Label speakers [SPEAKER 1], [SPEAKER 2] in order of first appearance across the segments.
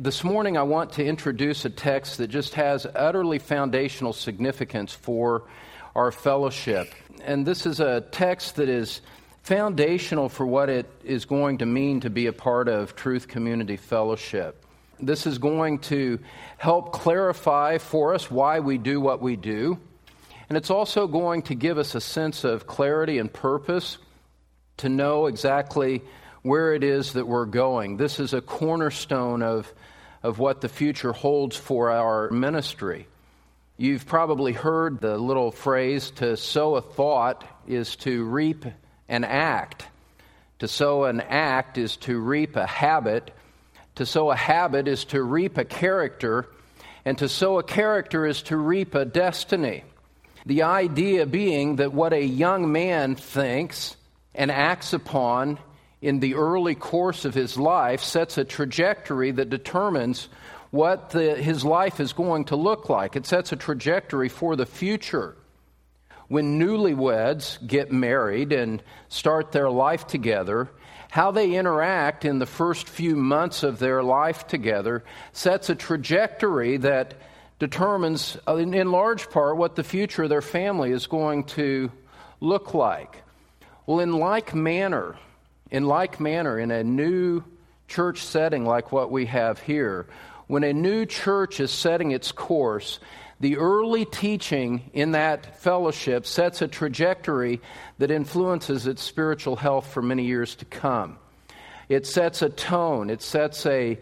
[SPEAKER 1] this morning I want to introduce a text that just has utterly foundational significance for our fellowship. And this is a text that is foundational for what it is going to mean to be a part of Truth Community Fellowship. This is going to help clarify for us why we do what we do. And it's also going to give us a sense of clarity and purpose to know exactly where it is that we're going. This is a cornerstone of what the future holds for our ministry. You've probably heard the little phrase, to sow a thought is to reap an act. To sow an act is to reap a habit. To sow a habit is to reap a character. And to sow a character is to reap a destiny. The idea being that what a young man thinks and acts upon in the early course of his life sets a trajectory that determines what his life is going to look like. It sets a trajectory for the future. When newlyweds get married and start their life together, how they interact in the first few months of their life together sets a trajectory that determines, in large part, what the future of their family is going to look like. Well, in like manner, in a new church setting like what we have here, when a new church is setting its course, the early teaching in that fellowship sets a trajectory that influences its spiritual health for many years to come. It sets a tone, it sets a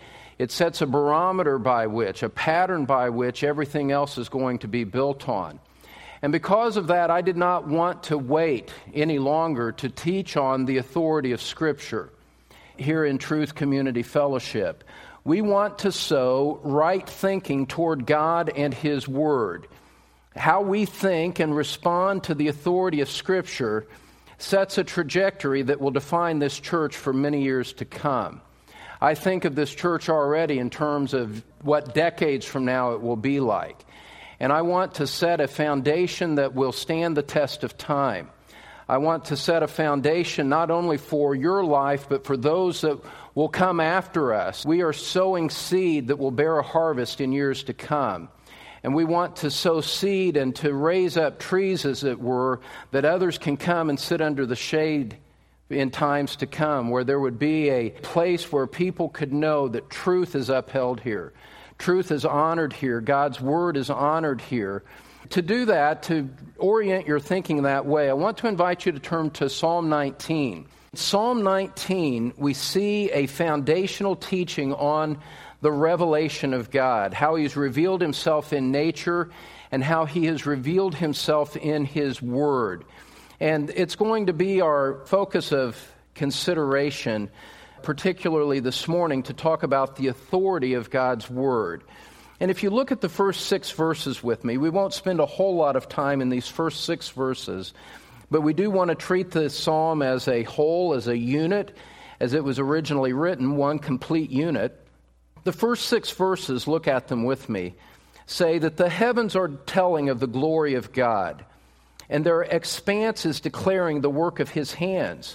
[SPEAKER 1] barometer by which, a pattern by which everything else is going to be built on. And because of that, I did not want to wait any longer to teach on the authority of Scripture here in Truth Community Fellowship. We want to sow right thinking toward God and His Word. How we think and respond to the authority of Scripture sets a trajectory that will define this church for many years to come. I think of this church already in terms of what decades from now it will be like. And I want to set a foundation that will stand the test of time. I want to set a foundation not only for your life, but for those that will come after us. We are sowing seed that will bear a harvest in years to come. And we want to sow seed and to raise up trees, as it were, that others can come and sit under the shade in times to come, where there would be a place where people could know that truth is upheld here. Truth is honored here. God's Word is honored here. To do that, to orient your thinking that way, I want to invite you to turn to Psalm 19. Psalm 19, we see a foundational teaching on the revelation of God, how He's revealed Himself in nature and how He has revealed Himself in His Word. And it's going to be our focus of consideration, particularly this morning, to talk about the authority of God's Word. And if you look at the first 6 verses with me, we won't spend a whole lot of time in these first 6 verses, but we do want to treat this psalm as a whole, as a unit, as it was originally written, one complete unit. The first 6 verses, look at them with me, say that the heavens are telling of the glory of God, and their expanse is declaring the work of His hands.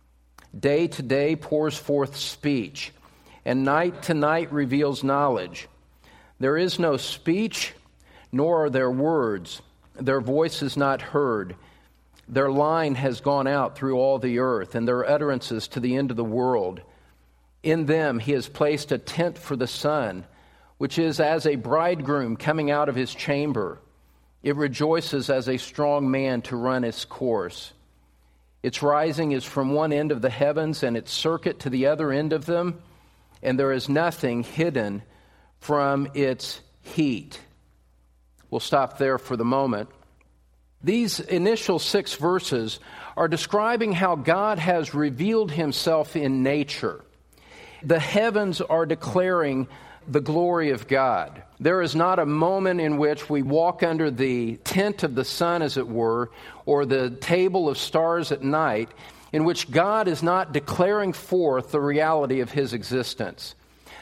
[SPEAKER 1] Day to day pours forth speech, and night to night reveals knowledge. There is no speech, nor are there words. Their voice is not heard. Their line has gone out through all the earth, and their utterances to the end of the world. In them He has placed a tent for the sun, which is as a bridegroom coming out of his chamber. It rejoices as a strong man to run its course. Its rising is from one end of the heavens, and its circuit to the other end of them, and there is nothing hidden from its heat. We'll stop there for the moment. These initial 6 verses are describing how God has revealed Himself in nature. The heavens are declaring the glory of God. There is not a moment in which we walk under the tent of the sun, as it were, or the table of stars at night, in which God is not declaring forth the reality of His existence.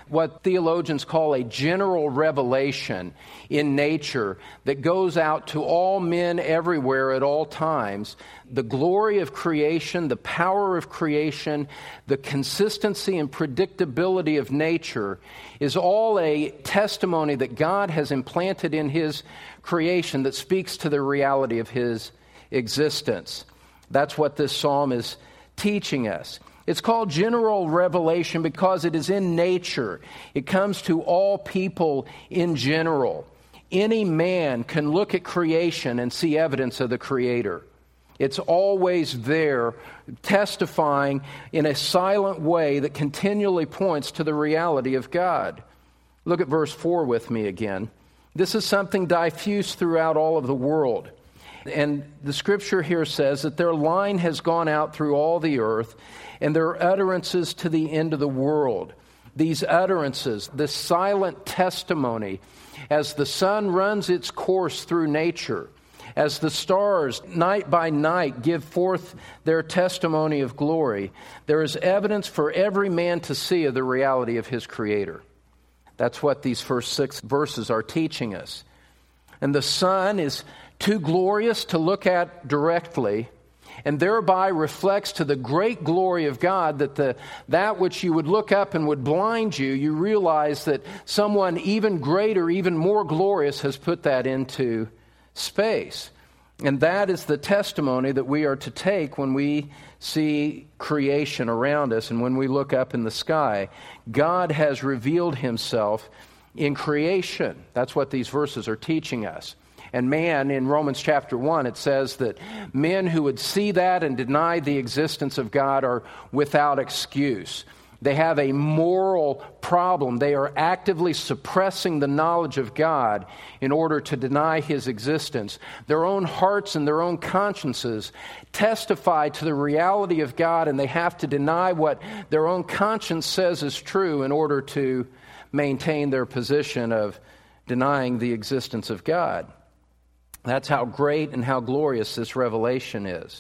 [SPEAKER 1] what theologians call a general revelation in nature that goes out to all men everywhere at all times. The glory of creation, the power of creation, the consistency and predictability of nature is all a testimony that God has implanted in His creation that speaks to the reality of His existence. That's what this psalm is teaching us. It's called general revelation because it is in nature. It comes to all people in general. Any man can look at creation and see evidence of the Creator. It's always there, testifying in a silent way that continually points to the reality of God. Look at verse 4 with me again. This is something diffuse throughout all of the world. And the scripture here says that their line has gone out through all the earth, and their utterances to the end of the world. These utterances, this silent testimony, as the sun runs its course through nature, as the stars night by night give forth their testimony of glory, there is evidence for every man to see of the reality of his Creator. That's what these first 6 verses are teaching us. And the sun is too glorious to look at directly, and thereby reflects to the great glory of God that which you would look up and would blind you, you realize that someone even greater, even more glorious has put that into space. And that is the testimony that we are to take when we see creation around us and when we look up in the sky. God has revealed Himself in creation. That's what these verses are teaching us. And man, in Romans chapter 1, it says that men who would see that and deny the existence of God are without excuse. They have a moral problem. They are actively suppressing the knowledge of God in order to deny His existence. Their own hearts and their own consciences testify to the reality of God, and they have to deny what their own conscience says is true in order to maintain their position of denying the existence of God. That's how great and how glorious this revelation is.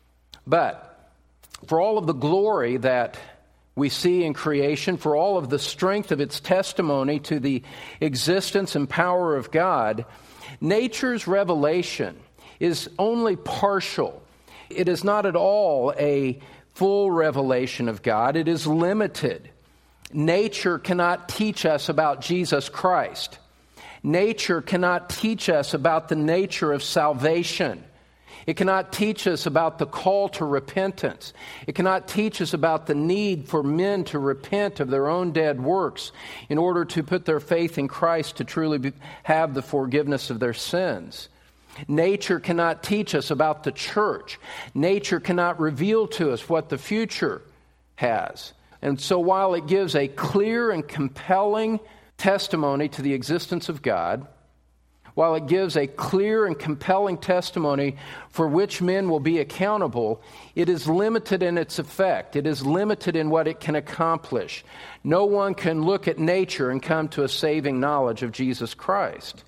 [SPEAKER 1] But for all of the glory that we see in creation, for all of the strength of its testimony to the existence and power of God, nature's revelation is only partial. It is not at all a full revelation of God. It is limited. Nature cannot teach us about Jesus Christ. Nature cannot teach us about the nature of salvation. It cannot teach us about the call to repentance. It cannot teach us about the need for men to repent of their own dead works in order to put their faith in Christ to truly have the forgiveness of their sins. Nature cannot teach us about the church. Nature cannot reveal to us what the future has. And so while it gives a clear and compelling testimony to the existence of God, while it gives a clear and compelling testimony for which men will be accountable, it is limited in its effect. It is limited in what it can accomplish. No one can look at nature and come to a saving knowledge of Jesus Christ.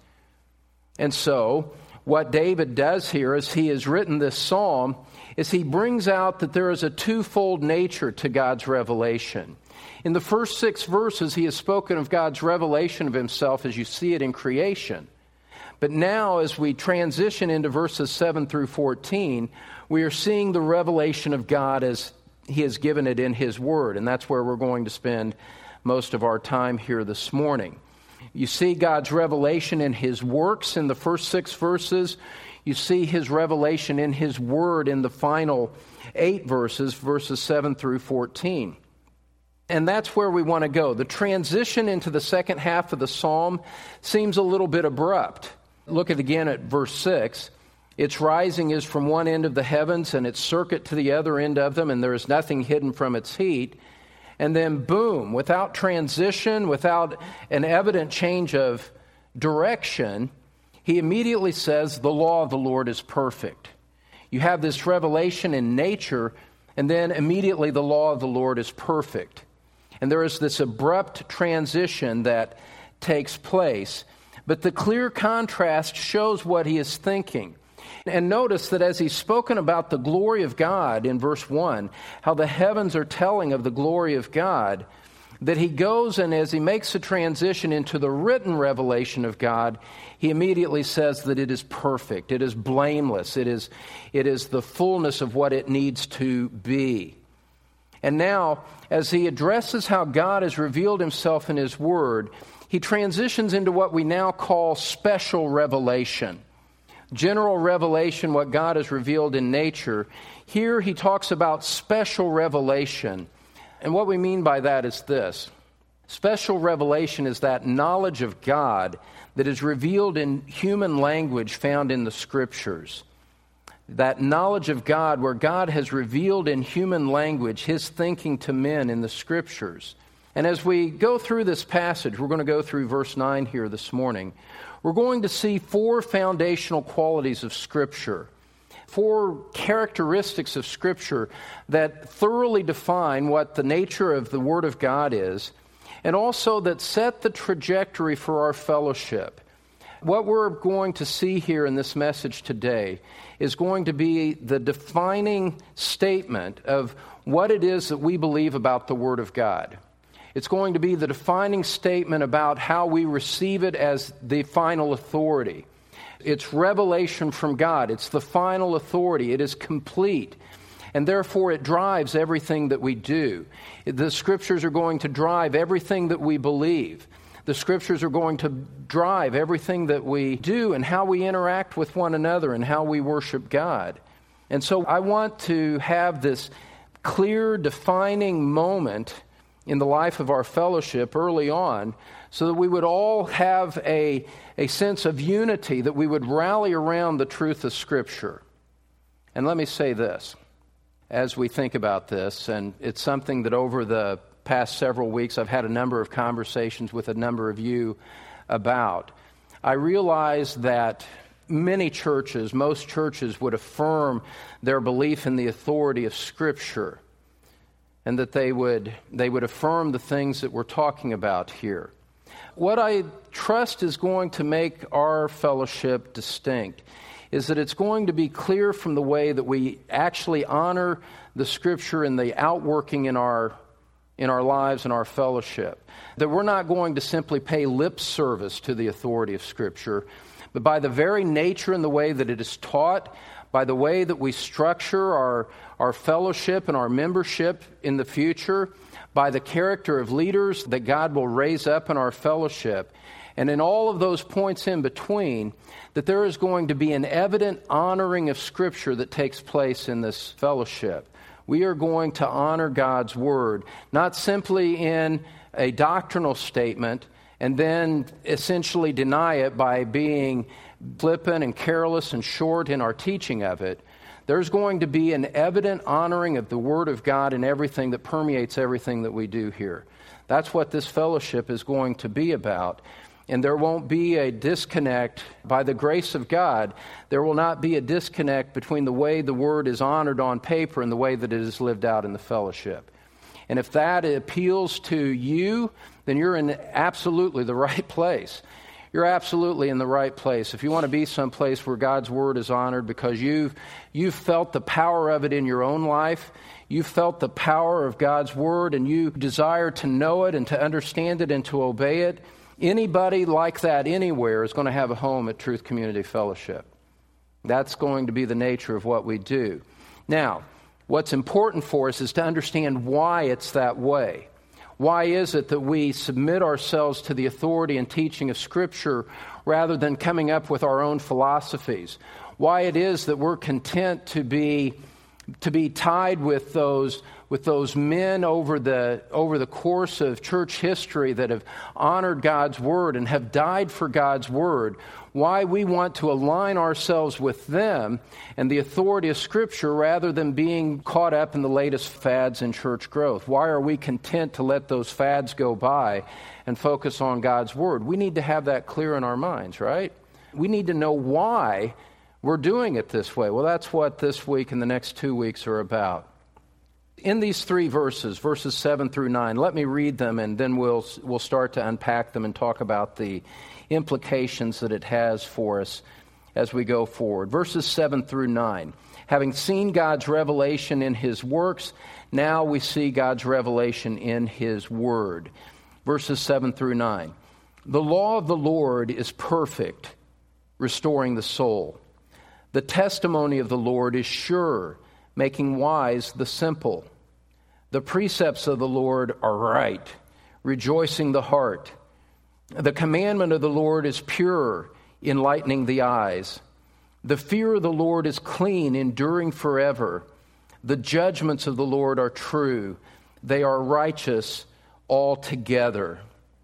[SPEAKER 1] And so, what David does here as he has written this psalm is he brings out that there is a twofold nature to God's revelation. In the first 6 verses, he has spoken of God's revelation of Himself as you see it in creation. But now, as we transition into verses 7 through 14, we are seeing the revelation of God as He has given it in His Word. And that's where we're going to spend most of our time here this morning. You see God's revelation in His works in the first 6 verses. You see His revelation in His Word in the final 8 verses, verses 7 through 14. And that's where we want to go. The transition into the second half of the psalm seems a little bit abrupt. Look again at verse 6. Its rising is from one end of the heavens and its circuit to the other end of them, and there is nothing hidden from its heat. And then boom, without transition, without an evident change of direction, he immediately says, the law of the Lord is perfect. You have this revelation in nature, and then immediately the law of the Lord is perfect. And there is this abrupt transition that takes place. But the clear contrast shows what he is thinking. And notice that as he's spoken about the glory of God in verse 1, how the heavens are telling of the glory of God, that he goes and as he makes a transition into the written revelation of God, he immediately says that it is perfect, it is blameless, it is the fullness of what it needs to be. And now, as he addresses how God has revealed himself in his word, he transitions into what we now call special revelation. General revelation, what God has revealed in nature. Here he talks about special revelation. And what we mean by that is this. Special revelation is that knowledge of God that is revealed in human language found in the Scriptures. That knowledge of God where God has revealed in human language his thinking to men in the Scriptures. And as we go through this passage, we're going to go through verse 9 here this morning, we're going to see 4 foundational qualities of Scripture. 4 characteristics of Scripture that thoroughly define what the nature of the Word of God is, and also that set the trajectory for our fellowship. What we're going to see here in this message today is going to be the defining statement of what it is that we believe about the Word of God. It's going to be the defining statement about how we receive it as the final authority. It's revelation from God. It's the final authority. It is complete. And therefore, it drives everything that we do. The Scriptures are going to drive everything that we believe. The Scriptures are going to drive everything that we do and how we interact with one another and how we worship God. And so I want to have this clear, defining moment in the life of our fellowship early on so that we would all have a sense of unity, that we would rally around the truth of Scripture. And let me say this, as we think about this, and it's something that over the past several weeks I've had a number of conversations with a number of you about. I realize that many churches, most churches, would affirm their belief in the authority of Scripture, and that they would affirm the things that we're talking about here. What I trust is going to make our fellowship distinct is that it's going to be clear from the way that we actually honor the Scripture and the outworking in our lives and our fellowship. That we're not going to simply pay lip service to the authority of Scripture, but by the very nature and the way that it is taught, by the way that we structure our fellowship and our membership in the future, by the character of leaders that God will raise up in our fellowship, and in all of those points in between, that there is going to be an evident honoring of Scripture that takes place in this fellowship. We are going to honor God's Word, not simply in a doctrinal statement and then essentially deny it by being flippant and careless and short in our teaching of it. There's going to be an evident honoring of the Word of God in everything that permeates everything that we do here. That's what this fellowship is going to be about. And there won't be a disconnect. By the grace of God, there will not be a disconnect between the way the Word is honored on paper and the way that it is lived out in the fellowship. And if that appeals to you, then you're in absolutely the right place. You're absolutely in the right place. If you want to be someplace where God's Word is honored because you've felt the power of it in your own life, you've felt the power of God's Word, and you desire to know it and to understand it and to obey it, anybody like that anywhere is going to have a home at Truth Community Fellowship. That's going to be the nature of what we do. Now, what's important for us is to understand why it's that way. Why is it that we submit ourselves to the authority and teaching of Scripture rather than coming up with our own philosophies? Why it is that we're content to be tied with those men over the course of church history that have honored God's Word and have died for God's Word. Why we want to align ourselves with them and the authority of Scripture rather than being caught up in the latest fads in church growth. Why are we content to let those fads go by and focus on God's Word? We need to have that clear in our minds, right? We need to know why we're doing it this way. Well, that's what this week and the next 2 weeks are about. In these 3 verses, verses 7 through 9, let me read them and then we'll start to unpack them and talk about the implications that it has for us as we go forward. Verses 7 through 9. Having seen God's revelation in His works, now we see God's revelation in His Word. Verses 7 through 9. The law of the Lord is perfect, restoring the soul. The testimony of the Lord is sure, making wise the simple. The precepts of the Lord are right, rejoicing the heart. The commandment of the Lord is pure, enlightening the eyes. The fear of the Lord is clean, enduring forever. The judgments of the Lord are true. They are righteous altogether.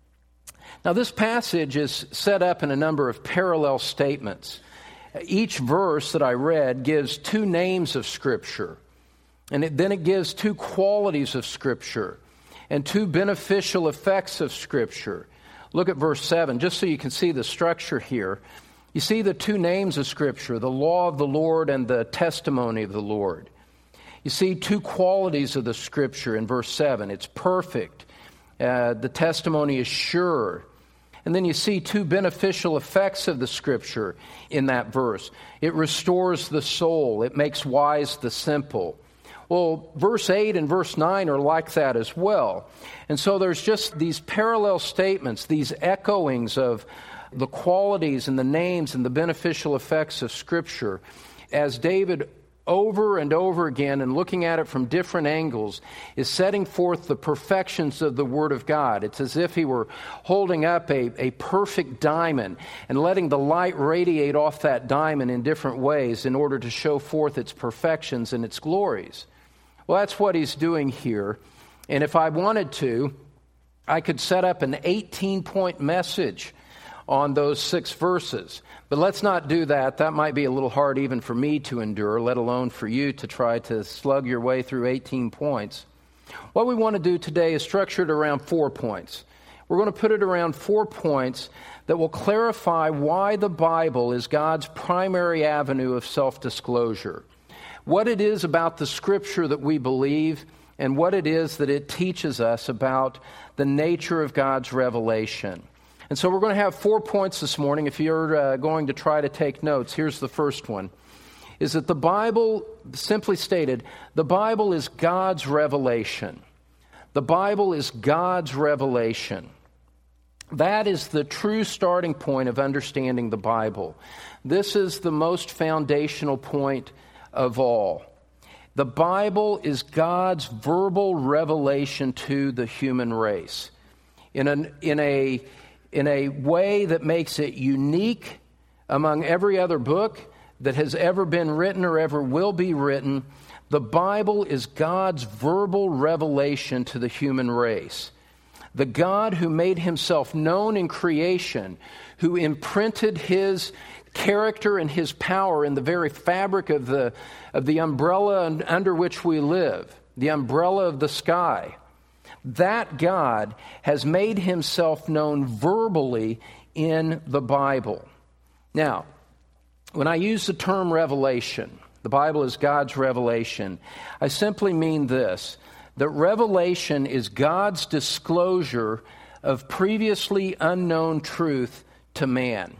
[SPEAKER 1] Now, this passage is set up in a number of parallel statements. Each verse that I read gives two names of Scripture, and then it gives two qualities of Scripture and two beneficial effects of Scripture. Look at verse 7, just so you can see the structure here. You see the two names of Scripture, the law of the Lord and the testimony of the Lord. You see two qualities of the Scripture in verse 7. It's perfect. The testimony is sure. And then you see two beneficial effects of the Scripture in that verse. It restores the soul. It makes wise the simple. Well, verse 8 and verse 9 are like that as well. And so there's just these parallel statements, these echoings of the qualities and the names and the beneficial effects of Scripture as David over and over again, and looking at it from different angles, is setting forth the perfections of the Word of God. It's as if he were holding up a perfect diamond and letting the light radiate off that diamond in different ways in order to show forth its perfections and its glories. Well, that's what he's doing here. And if I wanted to, I could set up an 18-point message on those 6 verses. But let's not do that. That might be a little hard even for me to endure, let alone for you to try to slug your way through 18 points. What we want to do today is structure it around 4 points. We're going to put it around 4 points that will clarify why the Bible is God's primary avenue of self-disclosure, what it is about the Scripture that we believe, and what it is that it teaches us about the nature of God's revelation. And so we're going to have 4 points this morning. If you're going to try to take notes, here's the first one, is that the Bible, simply stated, the Bible is God's revelation. The Bible is God's revelation. That is the true starting point of understanding the Bible. This is the most foundational point of all. The Bible is God's verbal revelation to the human race in a way that makes it unique among every other book that has ever been written or ever will be written. The Bible is God's verbal revelation to the human race. The God who made himself known in creation, who imprinted his character and his power in the very fabric of the umbrella under which we live, the umbrella of the sky. That God has made himself known verbally in the Bible. Now, when I use the term revelation, the Bible is God's revelation, I simply mean this, that revelation is God's disclosure of previously unknown truth to man.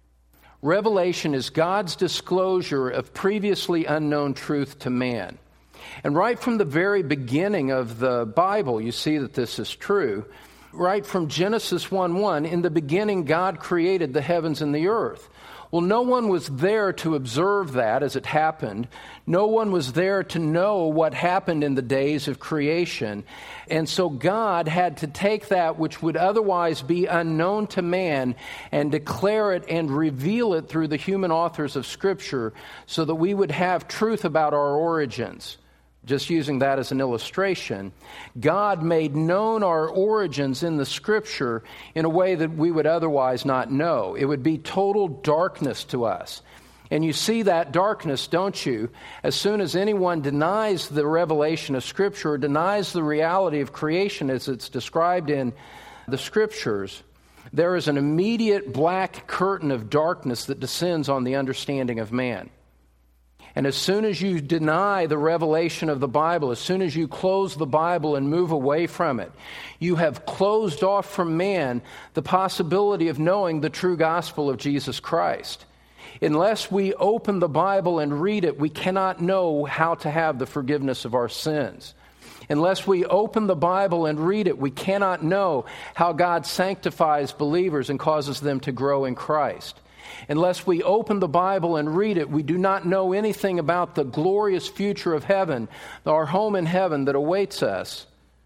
[SPEAKER 1] Revelation is God's disclosure of previously unknown truth to man. And right from the very beginning of the Bible, you see that this is true. Right from Genesis 1:1, in the beginning God created the heavens and the earth. Well, no one was there to observe that as it happened. No one was there to know what happened in the days of creation. And so God had to take that which would otherwise be unknown to man and declare it and reveal it through the human authors of Scripture so that we would have truth about our origins. Just using that as an illustration, God made known our origins in the Scripture in a way that we would otherwise not know. It would be total darkness to us. And you see that darkness, don't you? As soon as anyone denies the revelation of Scripture, or denies the reality of creation as it's described in the Scriptures, there is an immediate black curtain of darkness that descends on the understanding of man. And as soon as you deny the revelation of the Bible, as soon as you close the Bible and move away from it, you have closed off from man the possibility of knowing the true gospel of Jesus Christ. Unless we open the Bible and read it, we cannot know how to have the forgiveness of our sins. Unless we open the Bible and read it, we cannot know how God sanctifies believers and causes them to grow in Christ. Unless we open the Bible and read it, we do not know anything about the glorious future of heaven, our home in heaven that awaits us.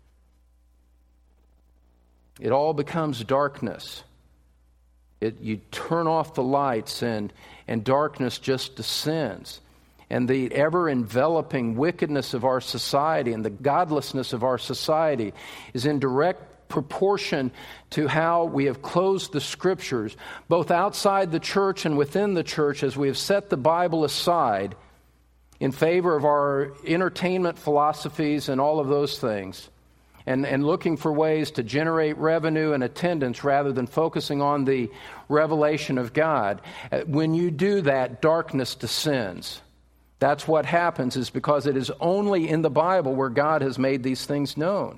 [SPEAKER 1] It all becomes darkness. You turn off the lights and darkness just descends. And the ever-enveloping wickedness of our society and the godlessness of our society is in direct proportion to how we have closed the Scriptures, both outside the church and within the church, as we have set the Bible aside in favor of our entertainment philosophies and all of those things, and looking for ways to generate revenue and attendance rather than focusing on the revelation of God. When you do that, darkness descends. That's what happens, is because it is only in the Bible where God has made these things known.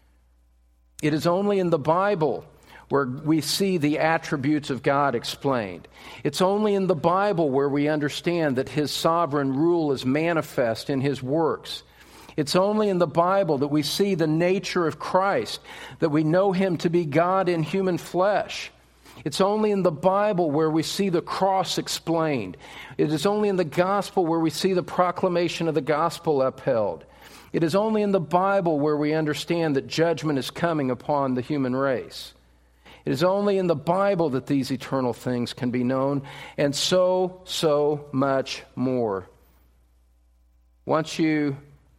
[SPEAKER 1] It is only in the Bible where we see the attributes of God explained. It's only in the Bible where we understand that His sovereign rule is manifest in His works. It's only in the Bible that we see the nature of Christ, that we know Him to be God in human flesh. It's only in the Bible where we see the cross explained. It is only in the gospel where we see the proclamation of the gospel upheld. It is only in the Bible where we understand that judgment is coming upon the human race. It is only in the Bible that these eternal things can be known, and so much more. Once you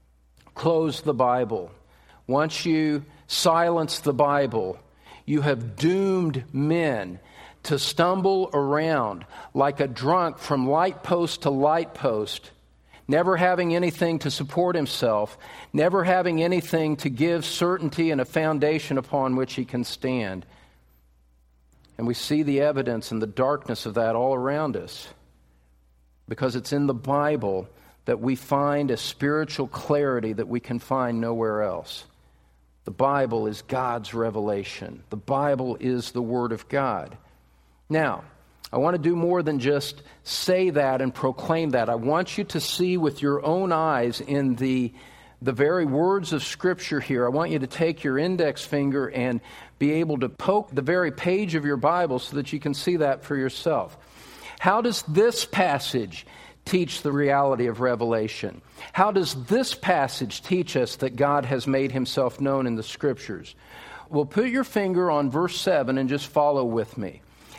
[SPEAKER 1] close the Bible, once you silence the Bible, you have doomed men to stumble around like a drunk from light post to light post, never having anything to support himself, never having anything to give certainty and a foundation upon which he can stand. And we see the evidence and the darkness of that all around us, because it's in the Bible that we find a spiritual clarity that we can find nowhere else. The Bible is God's revelation. The Bible is the Word of God. Now, I want to do more than just say that and proclaim that. I want you to see with your own eyes in the very words of Scripture here. I want you to take your index finger and be able to poke the very page of your Bible so that you can see that for yourself. How does this passage teach the reality of revelation? How does this passage teach us that God has made Himself known in the Scriptures? Well, put your finger on verse 7 and just follow with me.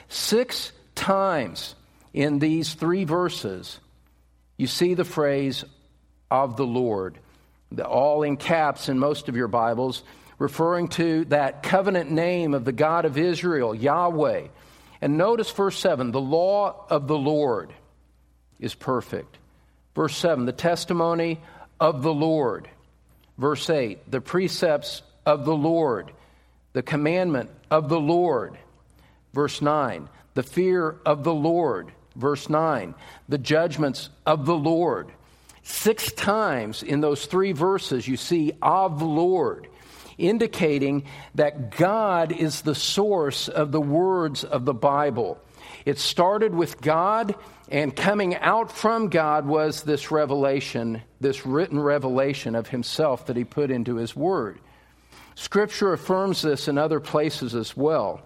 [SPEAKER 1] 6 times in these 3 verses, you see the phrase, of the Lord. All in caps in most of your Bibles, referring to that covenant name of the God of Israel, Yahweh. And notice verse 7, the law of the Lord is perfect. Verse 7, the testimony of the Lord. Verse 8, the precepts of the Lord, the commandment of the Lord. Verse 9, the fear of the Lord. Verse 9, the judgments of the Lord. 6 times in those 3 verses you see of the Lord, indicating that God is the source of the words of the Bible. It started with God, and coming out from God was this revelation, this written revelation of Himself that He put into His Word. Scripture affirms this in other places as well.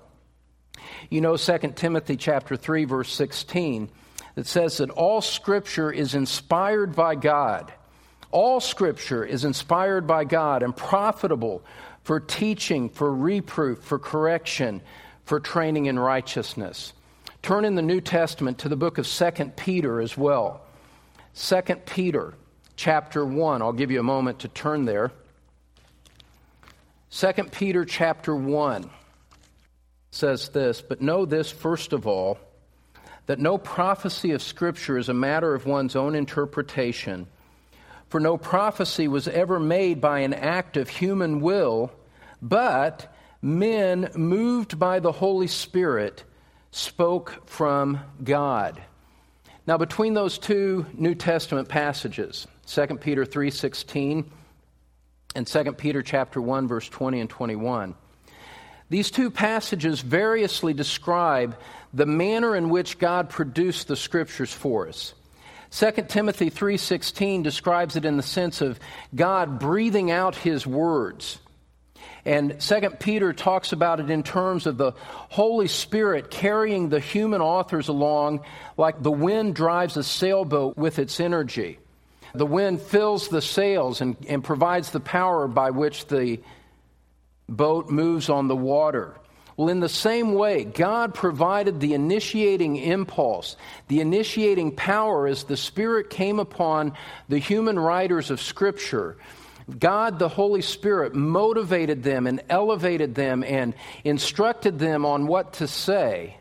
[SPEAKER 1] You know 2 Timothy chapter 3, verse 16, that says that all Scripture is inspired by God. All Scripture is inspired by God and profitable for teaching, for reproof, for correction, for training in righteousness. Turn in the New Testament to the book of 2 Peter as well. 2 Peter chapter 1. I'll give you a moment to turn there. 2 Peter chapter 1 says this, "But know this first of all, that no prophecy of Scripture is a matter of one's own interpretation. For no prophecy was ever made by an act of human will, but men moved by the Holy Spirit spoke from God." Now, between those 2 New Testament passages, 2 Peter 3:16 and 2 Peter chapter 1, verse 20 and 21, These two passages variously describe the manner in which God produced the Scriptures for us. 2 Timothy 3:16 describes it in the sense of God breathing out His words. And 2 Peter talks about it in terms of the Holy Spirit carrying the human authors along like the wind drives a sailboat with its energy. The wind fills the sails and provides the power by which the boat moves on the water. Well, in the same way, God provided the initiating impulse, the initiating power as the Spirit came upon the human writers of Scripture. God, the Holy Spirit, motivated them and elevated them and instructed them on what to say,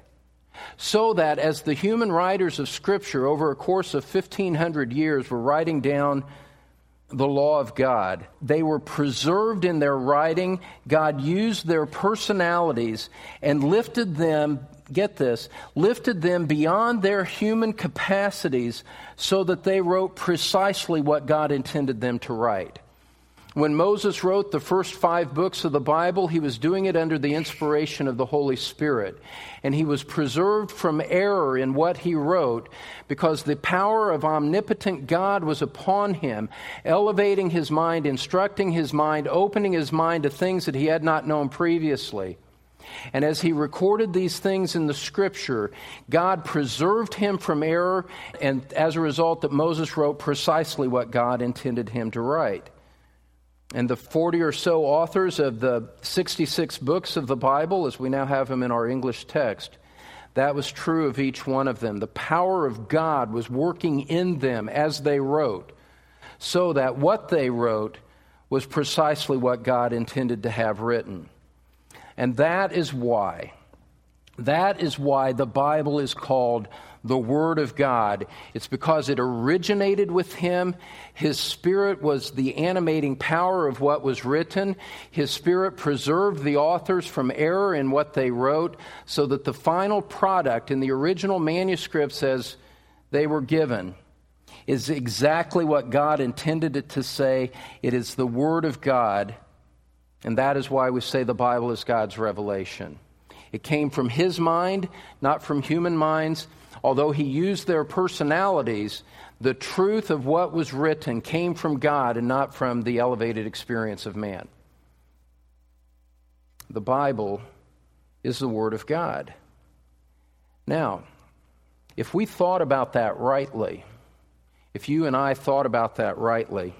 [SPEAKER 1] so that as the human writers of Scripture over a course of 1,500 years were writing down the law of God, they were preserved in their writing. God used their personalities and lifted them, get this, lifted them beyond their human capacities so that they wrote precisely what God intended them to write. When Moses wrote the first 5 books of the Bible, he was doing it under the inspiration of the Holy Spirit. And he was preserved from error in what he wrote because the power of omnipotent God was upon him, elevating his mind, instructing his mind, opening his mind to things that he had not known previously. And as he recorded these things in the Scripture, God preserved him from error, and as a result that Moses wrote precisely what God intended him to write. And the 40 or so authors of the 66 books of the Bible, as we now have them in our English text, that was true of each one of them. The power of God was working in them as they wrote, so that what they wrote was precisely what God intended to have written. And that is why the Bible is called the Word of God. It's because it originated with Him. His Spirit was the animating power of what was written. His Spirit preserved the authors from error in what they wrote, so that the final product in the original manuscripts as they were given is exactly what God intended it to say. It is the Word of God, and that is why we say the Bible is God's revelation. It came from His mind, not from human minds. Although He used their personalities, the truth of what was written came from God and not from the elevated experience of man. The Bible is the Word of God. Now, if we thought about that rightly, if you and I thought about that rightly,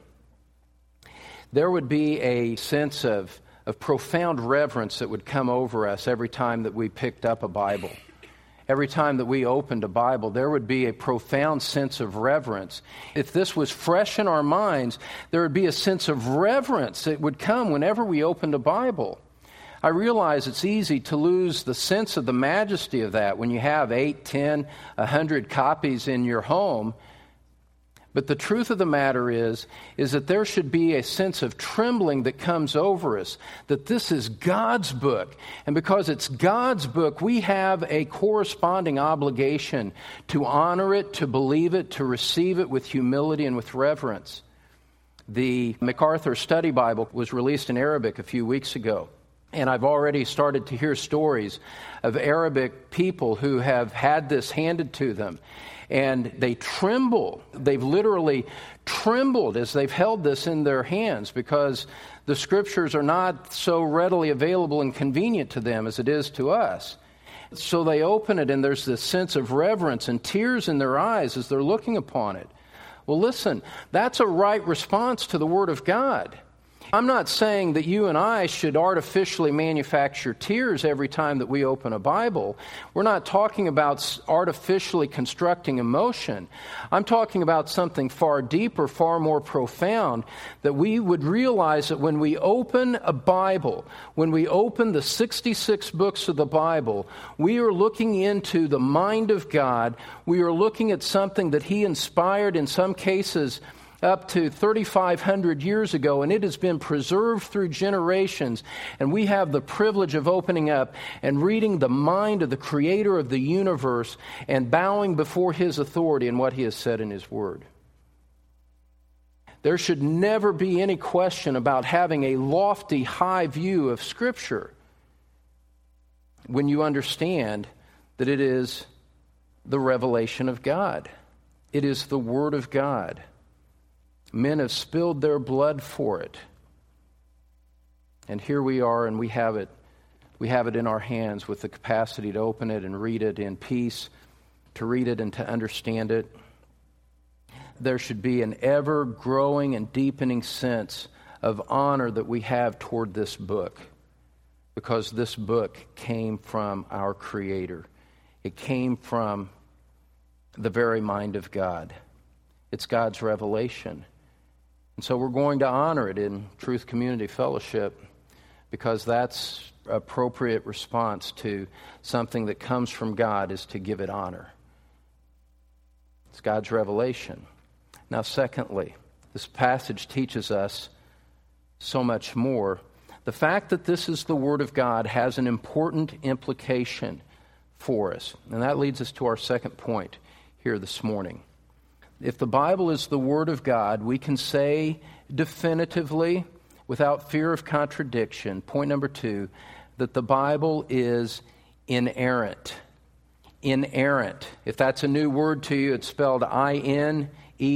[SPEAKER 1] there would be a sense of profound reverence that would come over us every time that we picked up a Bible. Every time that we opened a Bible, there would be a profound sense of reverence. If this was fresh in our minds, there would be a sense of reverence that would come whenever we opened a Bible. I realize it's easy to lose the sense of the majesty of that when you have 8, 10, 100 copies in your home. But the truth of the matter is that there should be a sense of trembling that comes over us, that this is God's book. And because it's God's book, we have a corresponding obligation to honor it, to believe it, to receive it with humility and with reverence. The MacArthur Study Bible was released in Arabic a few weeks ago. And I've already started to hear stories of Arabic people who have had this handed to them. And they tremble. They've literally trembled as they've held this in their hands because the Scriptures are not so readily available and convenient to them as it is to us. So they open it and there's this sense of reverence and tears in their eyes as they're looking upon it. Well, listen, that's a right response to the Word of God. I'm not saying that you and I should artificially manufacture tears every time that we open a Bible. We're not talking about artificially constructing emotion. I'm talking about something far deeper, far more profound, that we would realize that when we open a Bible, when we open the 66 books of the Bible, we are looking into the mind of God. We are looking at something that He inspired in some cases up to 3,500 years ago, and it has been preserved through generations. And we have the privilege of opening up and reading the mind of the Creator of the universe and bowing before His authority and what He has said in His Word. There should never be any question about having a lofty, high view of Scripture. when you understand that it is the revelation of God. It is the Word of God. Men have spilled their blood for it. And here we are, and we have it. We have it in our hands with the capacity to open it and read it in peace, to read it and to understand it. There should be an ever-growing and deepening sense of honor that we have toward this book, because this book came from our Creator. It came from the very mind of God. It's God's revelation. And so we're going to honor it in Truth Community Fellowship, because that's appropriate response to something that comes from God, is to give it honor. It's God's revelation. Now, secondly, this passage teaches us so much more. The fact that this is the Word of God has an important implication for us. And that leads us to our second point here this morning. If the Bible is the Word of God, we can say definitively, without fear of contradiction, point number 2, that the Bible is inerrant. Inerrant. If that's a new word to you, it's spelled I-N-E-R-R-A-N-T.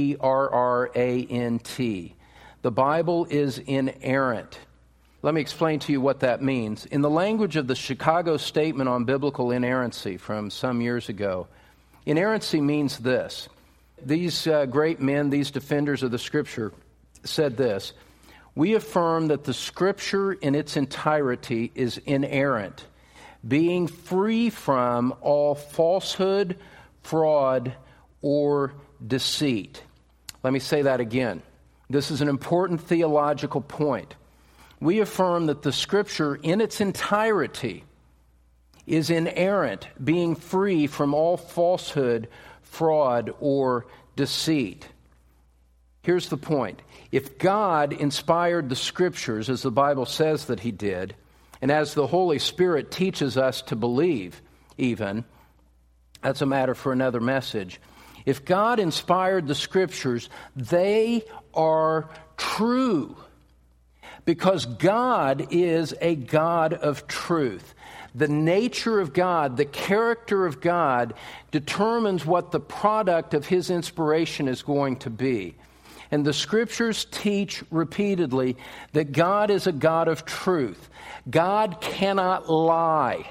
[SPEAKER 1] The Bible is inerrant. Let me explain to you what that means. In the language of the Chicago Statement on Biblical Inerrancy from some years ago, inerrancy means this. These great men, these defenders of the Scripture, said this: we affirm that the Scripture in its entirety is inerrant, being free from all falsehood, fraud, or deceit. Let me say that again. This is an important theological point. We affirm that the Scripture in its entirety is inerrant, being free from all falsehood, fraud, or deceit. Here's the point. If God inspired the Scriptures, as the Bible says that He did, and as the Holy Spirit teaches us to believe even, that's a matter for another message. If God inspired the Scriptures, they are true, because God is a God of truth. The nature of God, the character of God, determines what the product of His inspiration is going to be. And the Scriptures teach repeatedly that God is a God of truth. God cannot lie.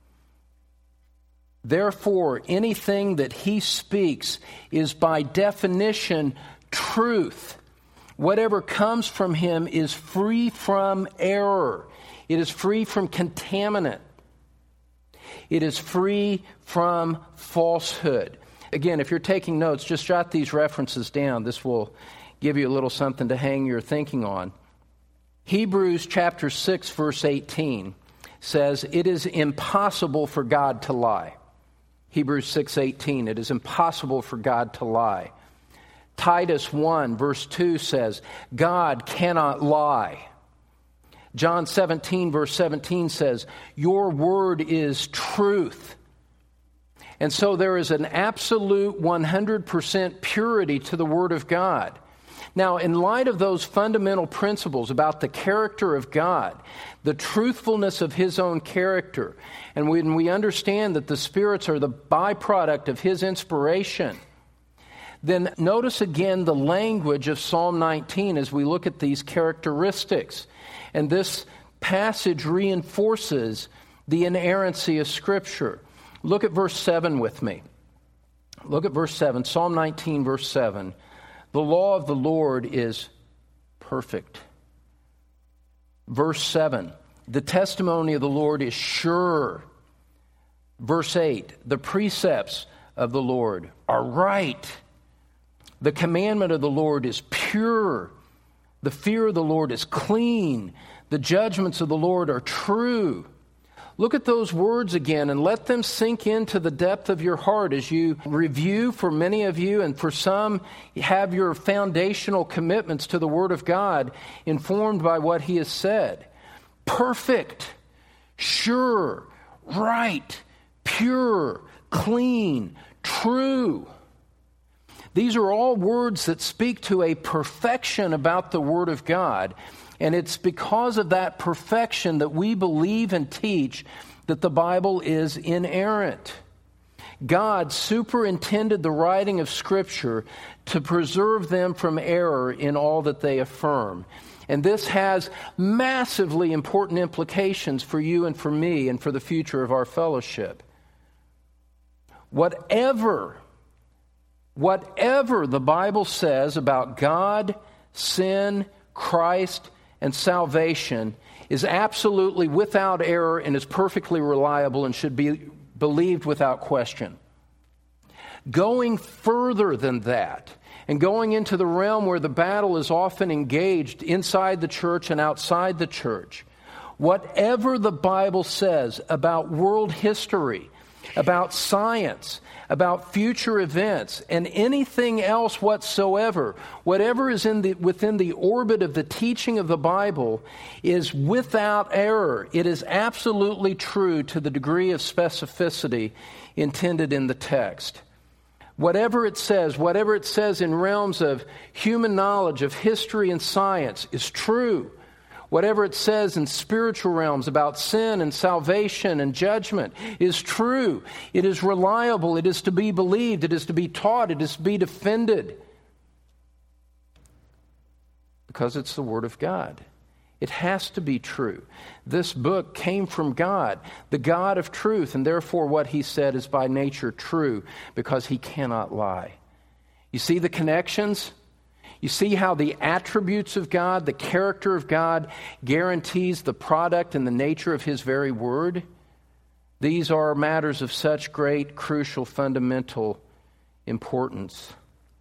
[SPEAKER 1] Therefore, anything that He speaks is by definition truth. Whatever comes from Him is free from error. It is free from contaminant. It is free from falsehood. Again, if you're taking notes, just jot these references down. This will give you a little something to hang your thinking on. Hebrews chapter 6, verse 18 says, it is impossible for God to lie. Hebrews 6:18, it is impossible for God to lie. Titus 1, verse 2 says, God cannot lie. John 17, verse 17 says, your word is truth. And so there is an absolute 100% purity to the Word of God. Now, in light of those fundamental principles about the character of God, the truthfulness of His own character, and when we understand that the spirits are the byproduct of His inspiration, then notice again the language of Psalm 19 as we look at these characteristics. And this passage reinforces the inerrancy of Scripture. Look at verse 7 with me. Look at verse 7, Psalm 19, verse 7. The law of the Lord is perfect. Verse 7, the testimony of the Lord is sure. Verse 8, the precepts of the Lord are right. The commandment of the Lord is pure. The fear of the Lord is clean. The judgments of the Lord are true. Look at those words again and let them sink into the depth of your heart as you review, for many of you, and for some, have your foundational commitments to the Word of God informed by what He has said. Perfect, sure, right, pure, clean, true. These are all words that speak to a perfection about the Word of God. And it's because of that perfection that we believe and teach that the Bible is inerrant. God superintended the writing of Scripture to preserve them from error in all that they affirm. And this has massively important implications for you and for me and for the future of our fellowship. Whatever the Bible says about God, sin, Christ, and salvation is absolutely without error and is perfectly reliable and should be believed without question. Going further than that, and going into the realm where the battle is often engaged inside the church and outside the church, whatever the Bible says about world history, about science, about future events, and anything else whatsoever, whatever is within the orbit of the teaching of the Bible is without error. It is absolutely true to the degree of specificity intended in the text. Whatever it says in realms of human knowledge, of history and science is true. Whatever it says in spiritual realms about sin and salvation and judgment is true. It is reliable. It is to be believed. It is to be taught. It is to be defended. Because it's the Word of God. It has to be true. This book came from God, the God of truth, and therefore what He said is by nature true because He cannot lie. You see the connections? You see how the attributes of God, the character of God, guarantees the product and the nature of His very Word? These are matters of such great, crucial, fundamental importance.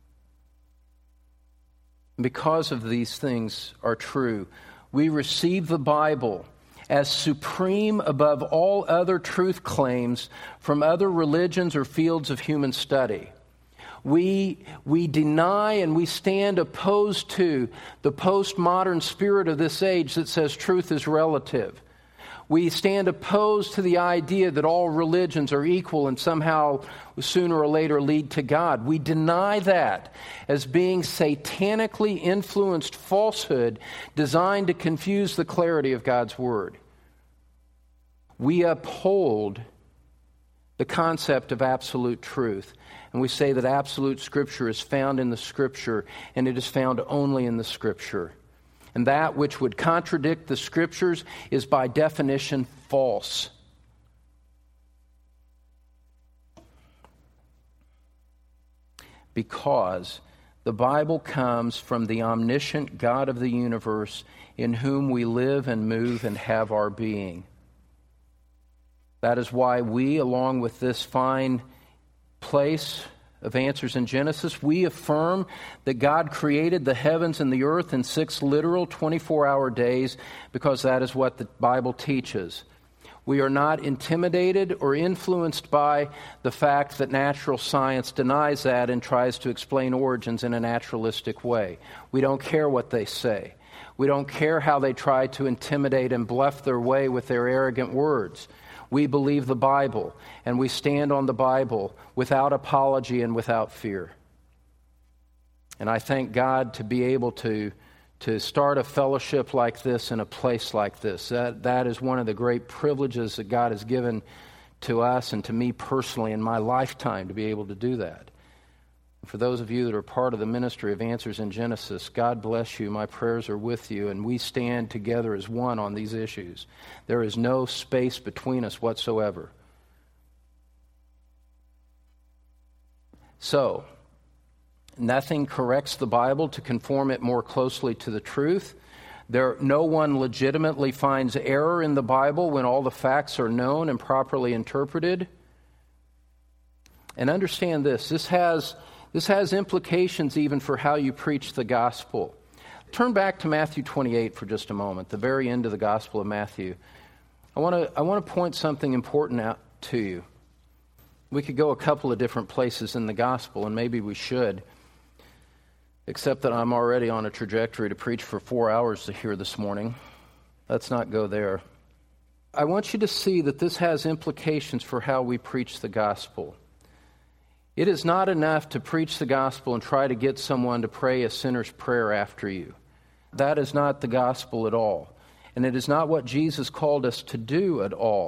[SPEAKER 1] Because of these things are true, we receive the Bible as supreme above all other truth claims from other religions or fields of human study. We deny and we stand opposed to the postmodern spirit of this age that says truth is relative. We stand opposed to the idea that all religions are equal and somehow sooner or later lead to God. We deny that as being satanically influenced falsehood designed to confuse the clarity of God's Word. We uphold the concept of absolute truth. And we say that absolute Scripture is found in the Scripture, and it is found only in the Scripture. And that which would contradict the Scriptures is by definition false. Because the Bible comes from the omniscient God of the universe in whom we live and move and have our being. That is why we, along with this fine place of Answers in Genesis, we affirm that God created the heavens and the earth in 6 literal 24-hour days because that is what the Bible teaches. We are not intimidated or influenced by the fact that natural science denies that and tries to explain origins in a naturalistic way. We don't care what they say. We don't care how they try to intimidate and bluff their way with their arrogant words. We believe the Bible, and we stand on the Bible without apology and without fear. And I thank God to be able to start a fellowship like this in a place like this. That is one of the great privileges that God has given to us and to me personally in my lifetime to be able to do that. For those of you that are part of the ministry of Answers in Genesis, God bless you. My prayers are with you, and we stand together as one on these issues. There is no space between us whatsoever. So, nothing corrects the Bible to conform it more closely to the truth. No one legitimately finds error in the Bible when all the facts are known and properly interpreted. And understand this. This has implications even for how you preach the gospel. Turn back to Matthew 28 for just a moment, the very end of the Gospel of Matthew. I want to point something important out to you. We could go a couple of different places in the gospel, and maybe we should, except that I'm already on a trajectory to preach for 4 hours here this morning. Let's not go there. I want you to see that this has implications for how we preach the gospel. It is not enough to preach the gospel and try to get someone to pray a sinner's prayer after you. That is not the gospel at all. And it is not what Jesus called us to do at all.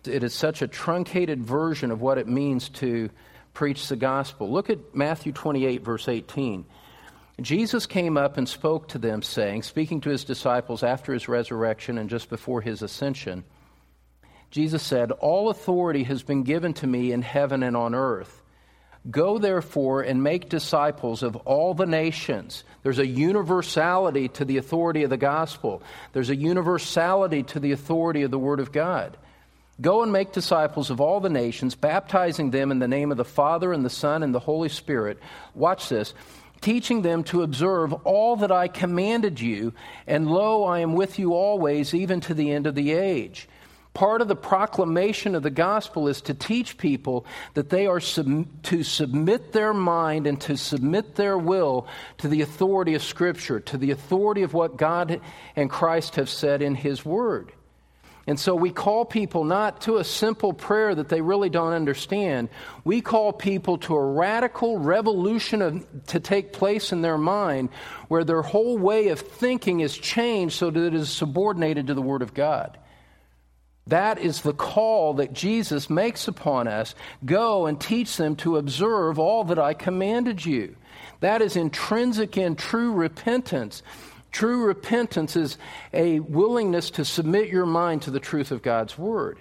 [SPEAKER 1] It is such a truncated version of what it means to preach the gospel. Look at Matthew 28, verse 18. Jesus came up and spoke to them, saying, speaking to his disciples after his resurrection and just before his ascension, Jesus said, "All authority has been given to me in heaven and on earth. Go therefore and make disciples of all the nations." There's a universality to the authority of the gospel. There's a universality to the authority of the Word of God. "Go and make disciples of all the nations, baptizing them in the name of the Father and the Son and the Holy Spirit." Watch this. "Teaching them to observe all that I commanded you, and lo, I am with you always, even to the end of the age." Part of the proclamation of the gospel is to teach people that they are to submit their mind and to submit their will to the authority of Scripture, to the authority of what God and Christ have said in His Word. And so we call people not to a simple prayer that they really don't understand. We call people to a radical revolution to take place in their mind where their whole way of thinking is changed so that it is subordinated to the Word of God. That is the call that Jesus makes upon us. Go and teach them to observe all that I commanded you. That is intrinsic in true repentance. True repentance is a willingness to submit your mind to the truth of God's Word.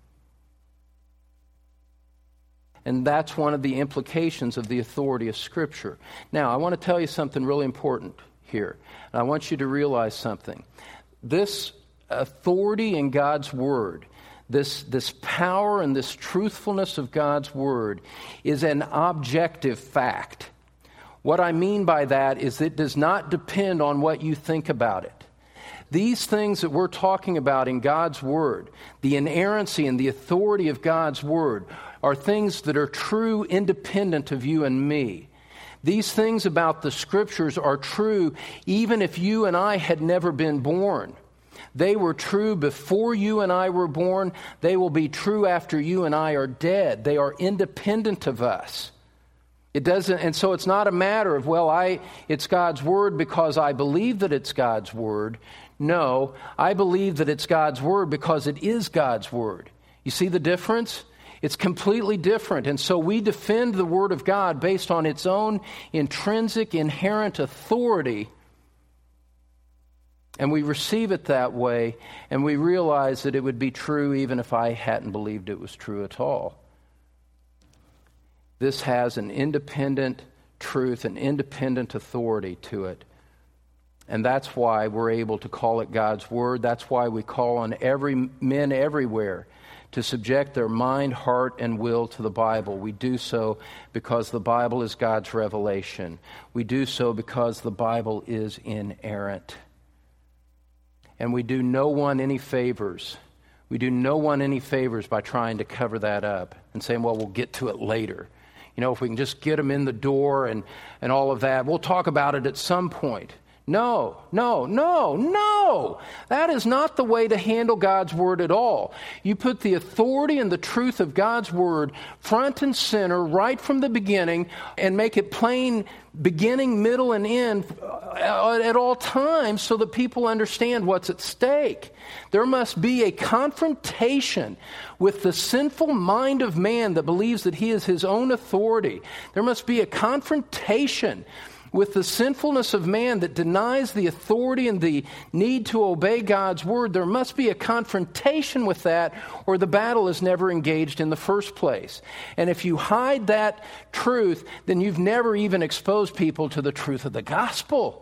[SPEAKER 1] And that's one of the implications of the authority of Scripture. Now, I want to tell you something really important here. And I want you to realize something. This authority in God's Word, this power and this truthfulness of God's Word is an objective fact. What I mean by that is it does not depend on what you think about it. These things that we're talking about in God's Word, the inerrancy and the authority of God's Word, are things that are true independent of you and me. These things about the Scriptures are true even if you and I had never been born. They were true before you and I were born. They will be true after you and I are dead. They are independent of us. It doesn't, and so it's not a matter of, it's God's Word because I believe that it's God's Word. No, I believe that it's God's Word because it is God's Word. You see the difference? It's completely different. And so we defend the Word of God based on its own intrinsic, inherent authority. And we receive it that way, and we realize that it would be true even if I hadn't believed it was true at all. This has an independent truth, an independent authority to it. And that's why we're able to call it God's Word. That's why we call on men everywhere to subject their mind, heart, and will to the Bible. We do so because the Bible is God's revelation. We do so because the Bible is inerrant. And we do no one any favors. We do no one any favors by trying to cover that up and saying, well, we'll get to it later. You know, if we can just get them in the door and all of that, we'll talk about it at some point. No. That is not the way to handle God's Word at all. You put the authority and the truth of God's Word front and center right from the beginning and make it plain beginning, middle, and end at all times so that people understand what's at stake. There must be a confrontation with the sinful mind of man that believes that he is his own authority. There must be a confrontation with the sinfulness of man that denies the authority and the need to obey God's Word. There must be a confrontation with that, or the battle is never engaged in the first place. And if you hide that truth, then you've never even exposed people to the truth of the gospel.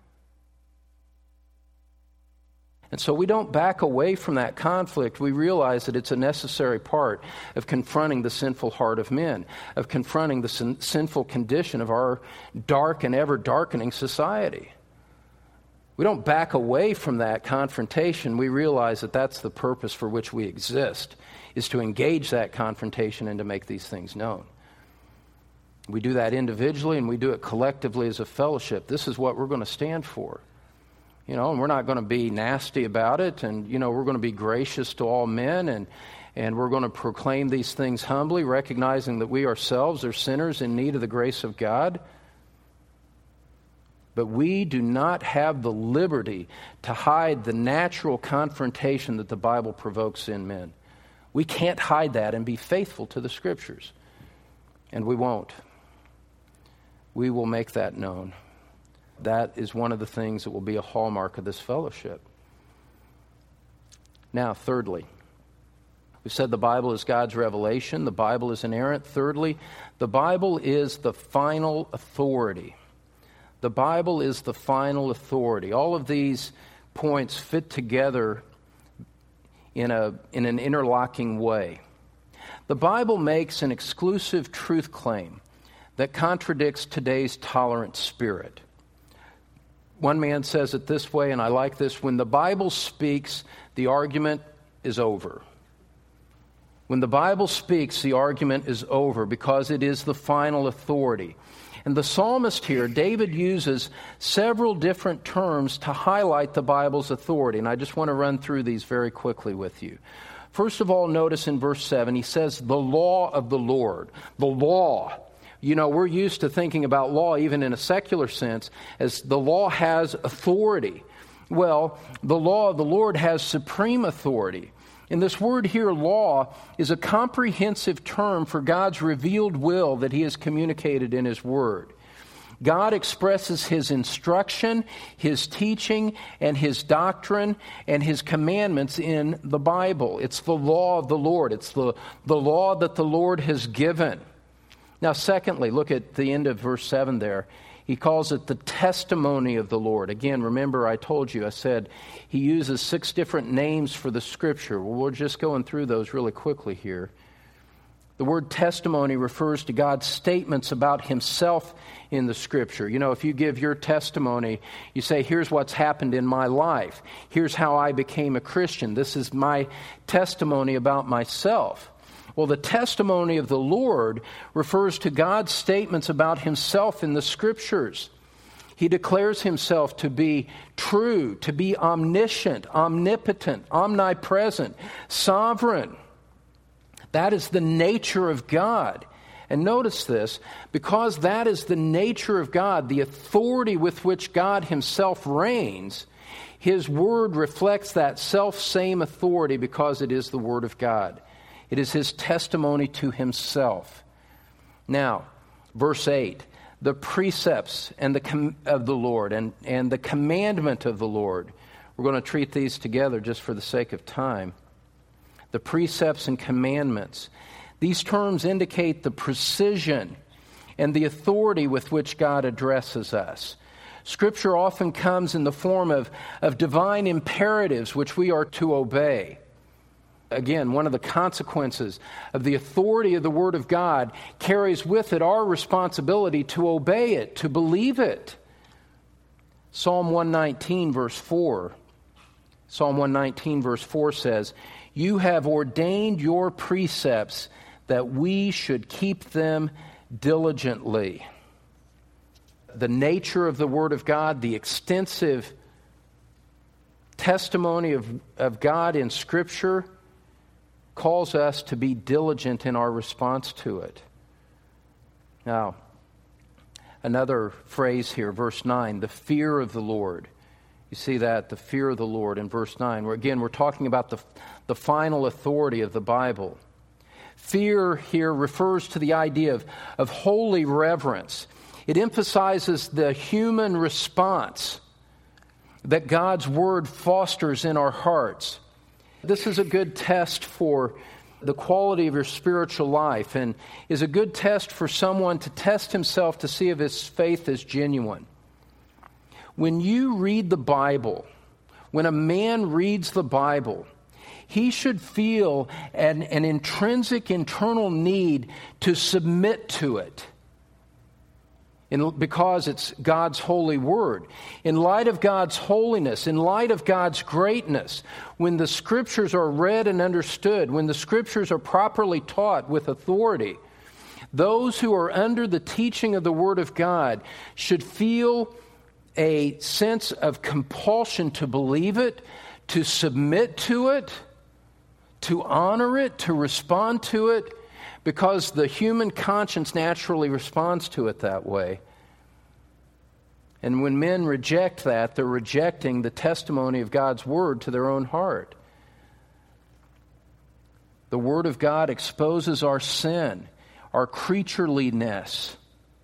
[SPEAKER 1] And so we don't back away from that conflict. We realize that it's a necessary part of confronting the sinful heart of men, of confronting the sinful condition of our dark and ever-darkening society. We don't back away from that confrontation. We realize that that's the purpose for which we exist, is to engage that confrontation and to make these things known. We do that individually and we do it collectively as a fellowship. This is what we're going to stand for. You know, and we're not going to be nasty about it, and, you know, we're going to be gracious to all men, and we're going to proclaim these things humbly, recognizing that we ourselves are sinners in need of the grace of God. But we do not have the liberty to hide the natural confrontation that the Bible provokes in men. We can't hide that and be faithful to the Scriptures. And we won't. We will make that known. That is one of the things that will be a hallmark of this fellowship. Now, thirdly, we said the Bible is God's revelation. The Bible is inerrant. Thirdly, the Bible is the final authority. The Bible is the final authority. All of these points fit together in an interlocking way. The Bible makes an exclusive truth claim that contradicts today's tolerant spirit. One man says it this way, and I like this: when the Bible speaks, the argument is over. When the Bible speaks, the argument is over because it is the final authority. And the psalmist here, David, uses several different terms to highlight the Bible's authority. And I just want to run through these very quickly with you. First of all, notice in verse 7, he says, the law of the Lord. The law. You know, we're used to thinking about law, even in a secular sense, as the law has authority. Well, the law of the Lord has supreme authority. And this word here, law, is a comprehensive term for God's revealed will that He has communicated in His Word. God expresses His instruction, His teaching, and His doctrine, and His commandments in the Bible. It's the law of the Lord. It's the law that the Lord has given. Now, secondly, look at the end of verse 7 there. He calls it the testimony of the Lord. Again, remember I told you, I said he uses 6 different names for the Scripture. Well, we're just going through those really quickly here. The word testimony refers to God's statements about Himself in the Scripture. You know, if you give your testimony, you say, here's what's happened in my life. Here's how I became a Christian. This is my testimony about myself. Well, the testimony of the Lord refers to God's statements about Himself in the Scriptures. He declares Himself to be true, to be omniscient, omnipotent, omnipresent, sovereign. That is the nature of God. And notice this, because that is the nature of God, the authority with which God Himself reigns, His Word reflects that self-same authority because it is the Word of God. It is His testimony to Himself. Now, verse 8, the precepts and of the Lord and the commandment of the Lord. We're going to treat these together just for the sake of time. The precepts and commandments. These terms indicate the precision and the authority with which God addresses us. Scripture often comes in the form of divine imperatives which we are to obey. Again, one of the consequences of the authority of the Word of God carries with it our responsibility to obey it, to believe it. Psalm 119, verse 4. Psalm 119, verse 4 says, "You have ordained your precepts that we should keep them diligently." The nature of the Word of God, the extensive testimony of God in Scripture, calls us to be diligent in our response to it. Now, another phrase here, verse 9, the fear of the Lord. You see that, the fear of the Lord in verse 9. Where again, we're talking about the final authority of the Bible. Fear here refers to the idea of holy reverence. It emphasizes the human response that God's Word fosters in our hearts. This is a good test for the quality of your spiritual life and is a good test for someone to test himself to see if his faith is genuine. When you read the Bible, when a man reads the Bible, he should feel an intrinsic internal need to submit to it. Because it's God's holy word. In light of God's holiness, in light of God's greatness, when the Scriptures are read and understood, when the Scriptures are properly taught with authority, those who are under the teaching of the Word of God should feel a sense of compulsion to believe it, to submit to it, to honor it, to respond to it, because the human conscience naturally responds to it that way. And when men reject that, they're rejecting the testimony of God's Word to their own heart. The Word of God exposes our sin, our creatureliness.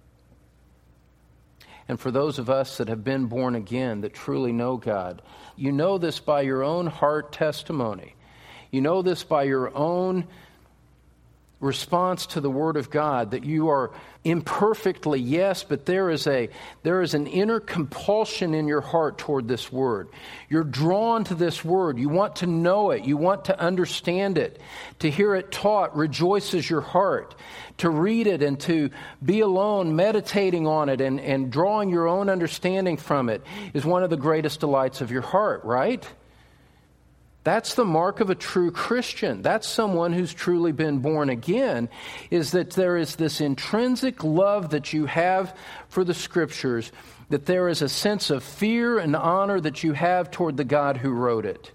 [SPEAKER 1] And for those of us that have been born again, that truly know God, you know this by your own heart testimony. You know this by your own response to the Word of God, that you are imperfectly, yes, but there is an inner compulsion in your heart toward this Word. You're drawn to this Word. You want to know it. You want to understand it. To hear it taught rejoices your heart. To read it and to be alone meditating on it and drawing your own understanding from it is one of the greatest delights of your heart, right? That's the mark of a true Christian. That's someone who's truly been born again, is that there is this intrinsic love that you have for the Scriptures, that there is a sense of fear and honor that you have toward the God who wrote it.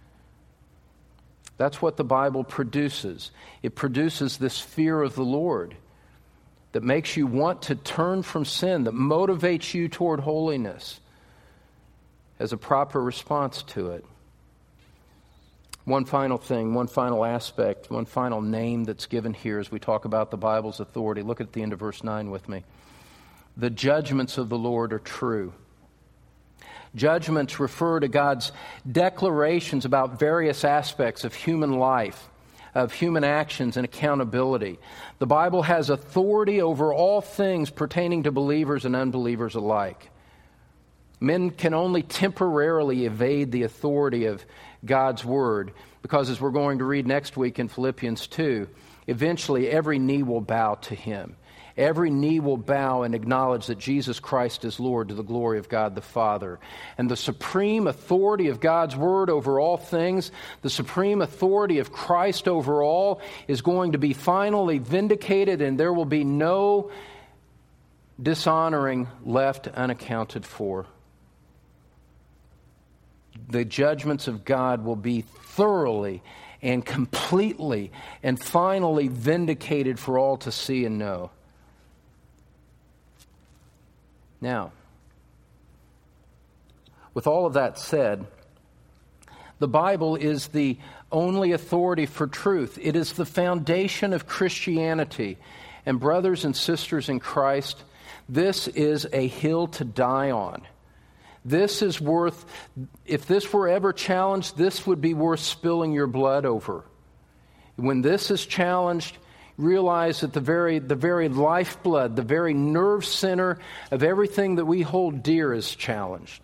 [SPEAKER 1] That's what the Bible produces. It produces this fear of the Lord that makes you want to turn from sin, that motivates you toward holiness as a proper response to it. One final thing, one final aspect, one final name that's given here as we talk about the Bible's authority. Look at the end of verse 9 with me. The judgments of the Lord are true. Judgments refer to God's declarations about various aspects of human life, of human actions and accountability. The Bible has authority over all things pertaining to believers and unbelievers alike. Men can only temporarily evade the authority of God's Word, because as we're going to read next week in Philippians 2, eventually every knee will bow to Him. Every knee will bow and acknowledge that Jesus Christ is Lord, to the glory of God the Father. And the supreme authority of God's Word over all things, the supreme authority of Christ over all, is going to be finally vindicated, and there will be no dishonoring left unaccounted for. The judgments of God will be thoroughly and completely and finally vindicated for all to see and know. Now, with all of that said, the Bible is the only authority for truth. It is the foundation of Christianity. And brothers and sisters in Christ, this is a hill to die on. This is worth, if this were ever challenged, this would be worth spilling your blood over. When this is challenged, realize that the very lifeblood, the very nerve center of everything that we hold dear is challenged.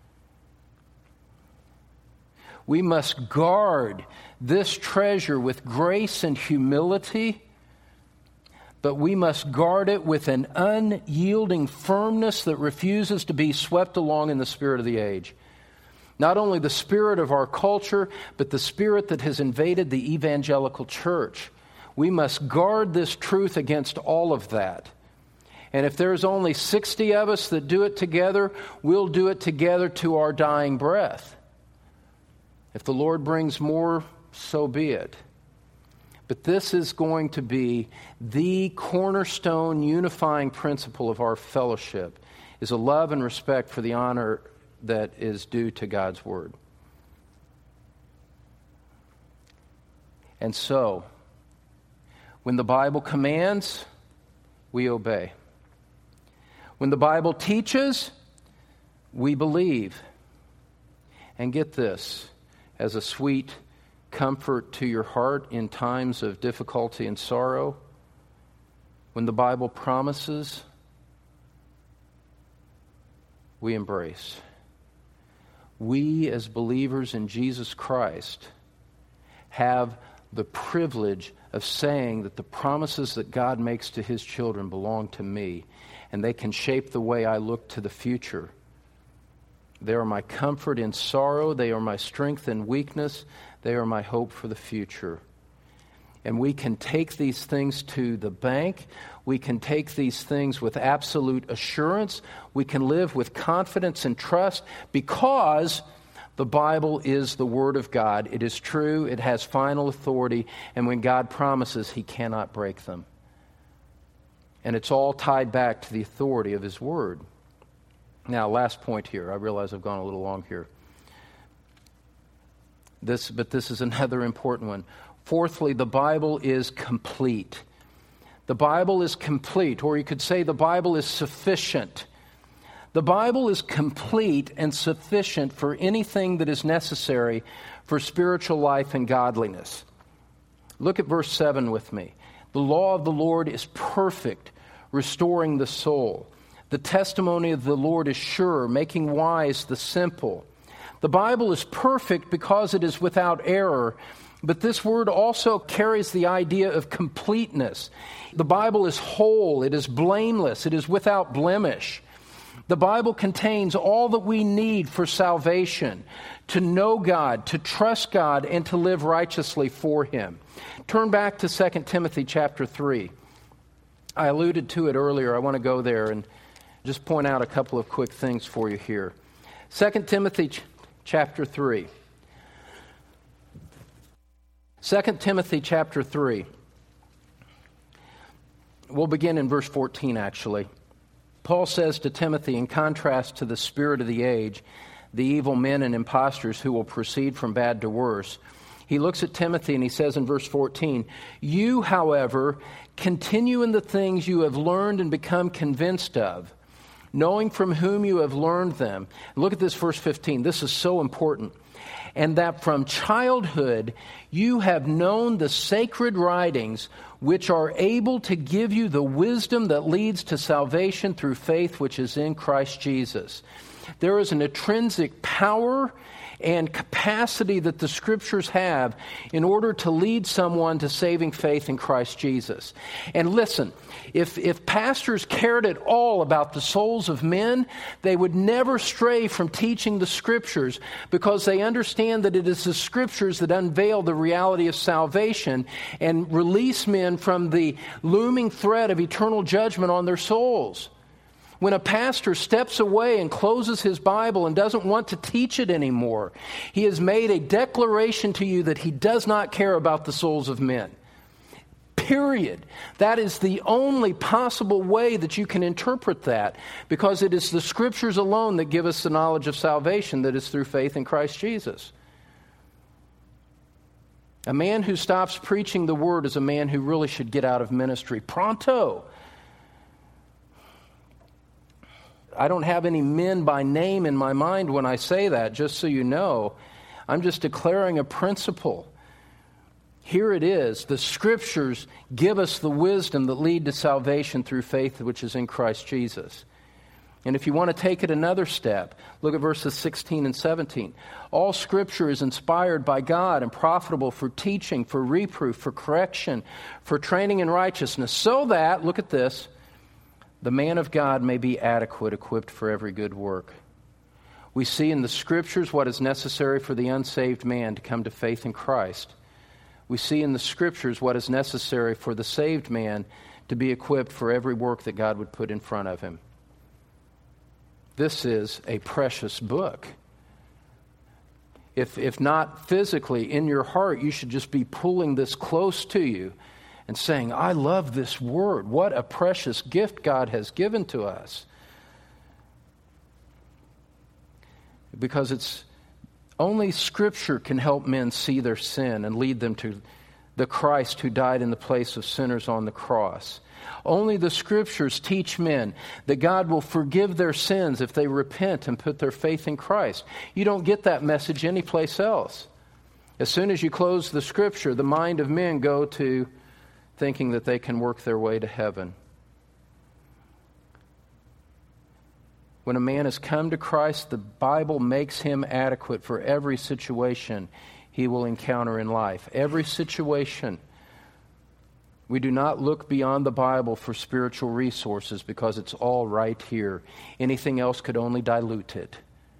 [SPEAKER 1] We must guard this treasure with grace and humility, but we must guard it with an unyielding firmness that refuses to be swept along in the spirit of the age. Not only the spirit of our culture, but the spirit that has invaded the evangelical church. We must guard this truth against all of that. And if there's only 60 of us that do it together, we'll do it together to our dying breath. If the Lord brings more, so be it. But this is going to be the cornerstone unifying principle of our fellowship, is a love and respect for the honor that is due to God's Word. And so, when the Bible commands, we obey. When the Bible teaches, we believe. And get this, as a sweet comfort to your heart in times of difficulty and sorrow, when the Bible promises, we embrace. We, as believers in Jesus Christ, have the privilege of saying that the promises that God makes to His children belong to me, and they can shape the way I look to the future. They are my comfort in sorrow. They are my strength in weakness. They are my hope for the future. And we can take these things to the bank. We can take these things with absolute assurance. We can live with confidence and trust because the Bible is the Word of God. It is true. It has final authority. And when God promises, He cannot break them. And it's all tied back to the authority of His Word. Now, last point here. I realize I've gone a little long here. But this is another important one. Fourthly, the Bible is complete. The Bible is complete, or you could say the Bible is sufficient. The Bible is complete and sufficient for anything that is necessary for spiritual life and godliness. Look at verse 7 with me. The law of the Lord is perfect, restoring the soul. The testimony of the Lord is sure, making wise the simple. The Bible is perfect because it is without error, but this word also carries the idea of completeness. The Bible is whole, it is blameless, it is without blemish. The Bible contains all that we need for salvation, to know God, to trust God, and to live righteously for Him. Turn back to 2 Timothy chapter 3. I alluded to it earlier. I want to go there and just point out a couple of quick things for you here. 2 Timothy chapter 3. 2 Timothy chapter 3. We'll begin in verse 14, actually. Paul says to Timothy, in contrast to the spirit of the age, the evil men and impostors who will proceed from bad to worse, he looks at Timothy and he says in verse 14, "You, however, continue in the things you have learned and become convinced of, knowing from whom you have learned them." Look at this verse 15. This is so important. "And that from childhood you have known the sacred writings, which are able to give you the wisdom that leads to salvation through faith which is in Christ Jesus." There is an intrinsic power and capacity that the Scriptures have in order to lead someone to saving faith in Christ Jesus. And listen, if pastors cared at all about the souls of men, they would never stray from teaching the Scriptures, because they understand that it is the Scriptures that unveil the reality of salvation and release men from the looming threat of eternal judgment on their souls. When a pastor steps away and closes his Bible and doesn't want to teach it anymore, he has made a declaration to you that he does not care about the souls of men. Period. That is the only possible way that you can interpret that, because it is the Scriptures alone that give us the knowledge of salvation that is through faith in Christ Jesus. A man who stops preaching the Word is a man who really should get out of ministry pronto. I don't have any men by name in my mind when I say that, just so you know. I'm just declaring a principle. Here it is. The Scriptures give us the wisdom that lead to salvation through faith which is in Christ Jesus. And if you want to take it another step, look at verses 16 and 17. "All Scripture is inspired by God and profitable for teaching, for reproof, for correction, for training in righteousness, so that," look at this, "the man of God may be adequate, equipped for every good work." We see in the Scriptures what is necessary for the unsaved man to come to faith in Christ. We see in the Scriptures what is necessary for the saved man to be equipped for every work that God would put in front of him. This is a precious book. If not physically, in your heart, you should just be pulling this close to you and saying, "I love this Word. What a precious gift God has given to us." Because it's only Scripture can help men see their sin and lead them to the Christ who died in the place of sinners on the cross. Only the Scriptures teach men that God will forgive their sins if they repent and put their faith in Christ. You don't get that message anyplace else. As soon as you close the Scripture, the mind of men go to thinking that they can work their way to heaven. When a man has come to Christ, the Bible makes him adequate for every situation he will encounter in life. Every situation. We do not look beyond the Bible for spiritual resources because it's all right here. Anything else could only dilute it.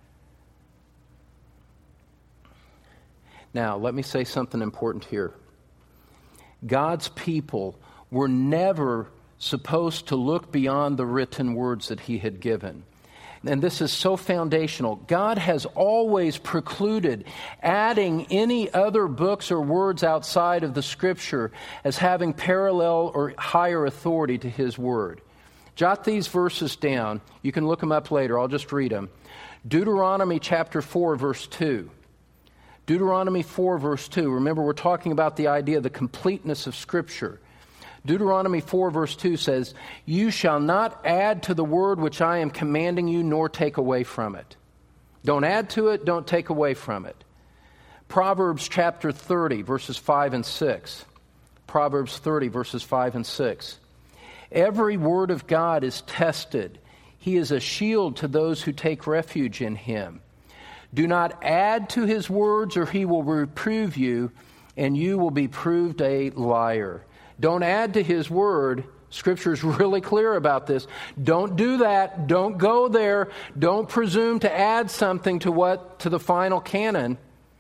[SPEAKER 1] Now, let me say something important here. God's people were never supposed to look beyond the written words that He had given. And this is so foundational. God has always precluded adding any other books or words outside of the Scripture as having parallel or higher authority to His Word. Jot these verses down. You can look them up later. I'll just read them. Deuteronomy chapter 4, verse 2. Deuteronomy 4, verse 2. Remember, we're talking about the idea of the completeness of Scripture. Deuteronomy 4, verse 2 says, "You shall not add to the word which I am commanding you, nor take away from it." Don't add to it, don't take away from it. Proverbs chapter 30, verses 5 and 6. Proverbs 30, verses 5 and 6. "Every word of God is tested. He is a shield to those who take refuge in him. Do not add to his words, or he will reprove you, and you will be proved a liar." Don't add to his word. Scripture is really clear about this. Don't do that. Don't go there. Don't presume to add something to the final canon.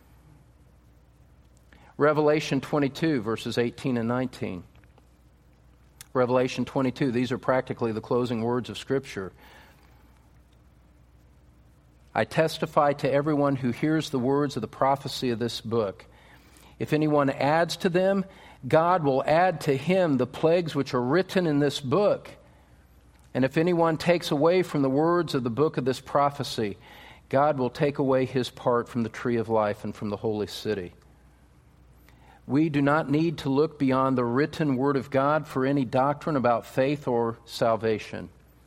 [SPEAKER 1] Revelation 22, verses 18 and 19. Revelation 22, these are practically the closing words of Scripture. "I testify to everyone who hears the words of the prophecy of this book. If anyone adds to them, God will add to him the plagues which are written in this book. And if anyone takes away from the words of the book of this prophecy, God will take away his part from the tree of life and from the holy city." We do not need to look beyond the written word of God for any doctrine about faith or salvation.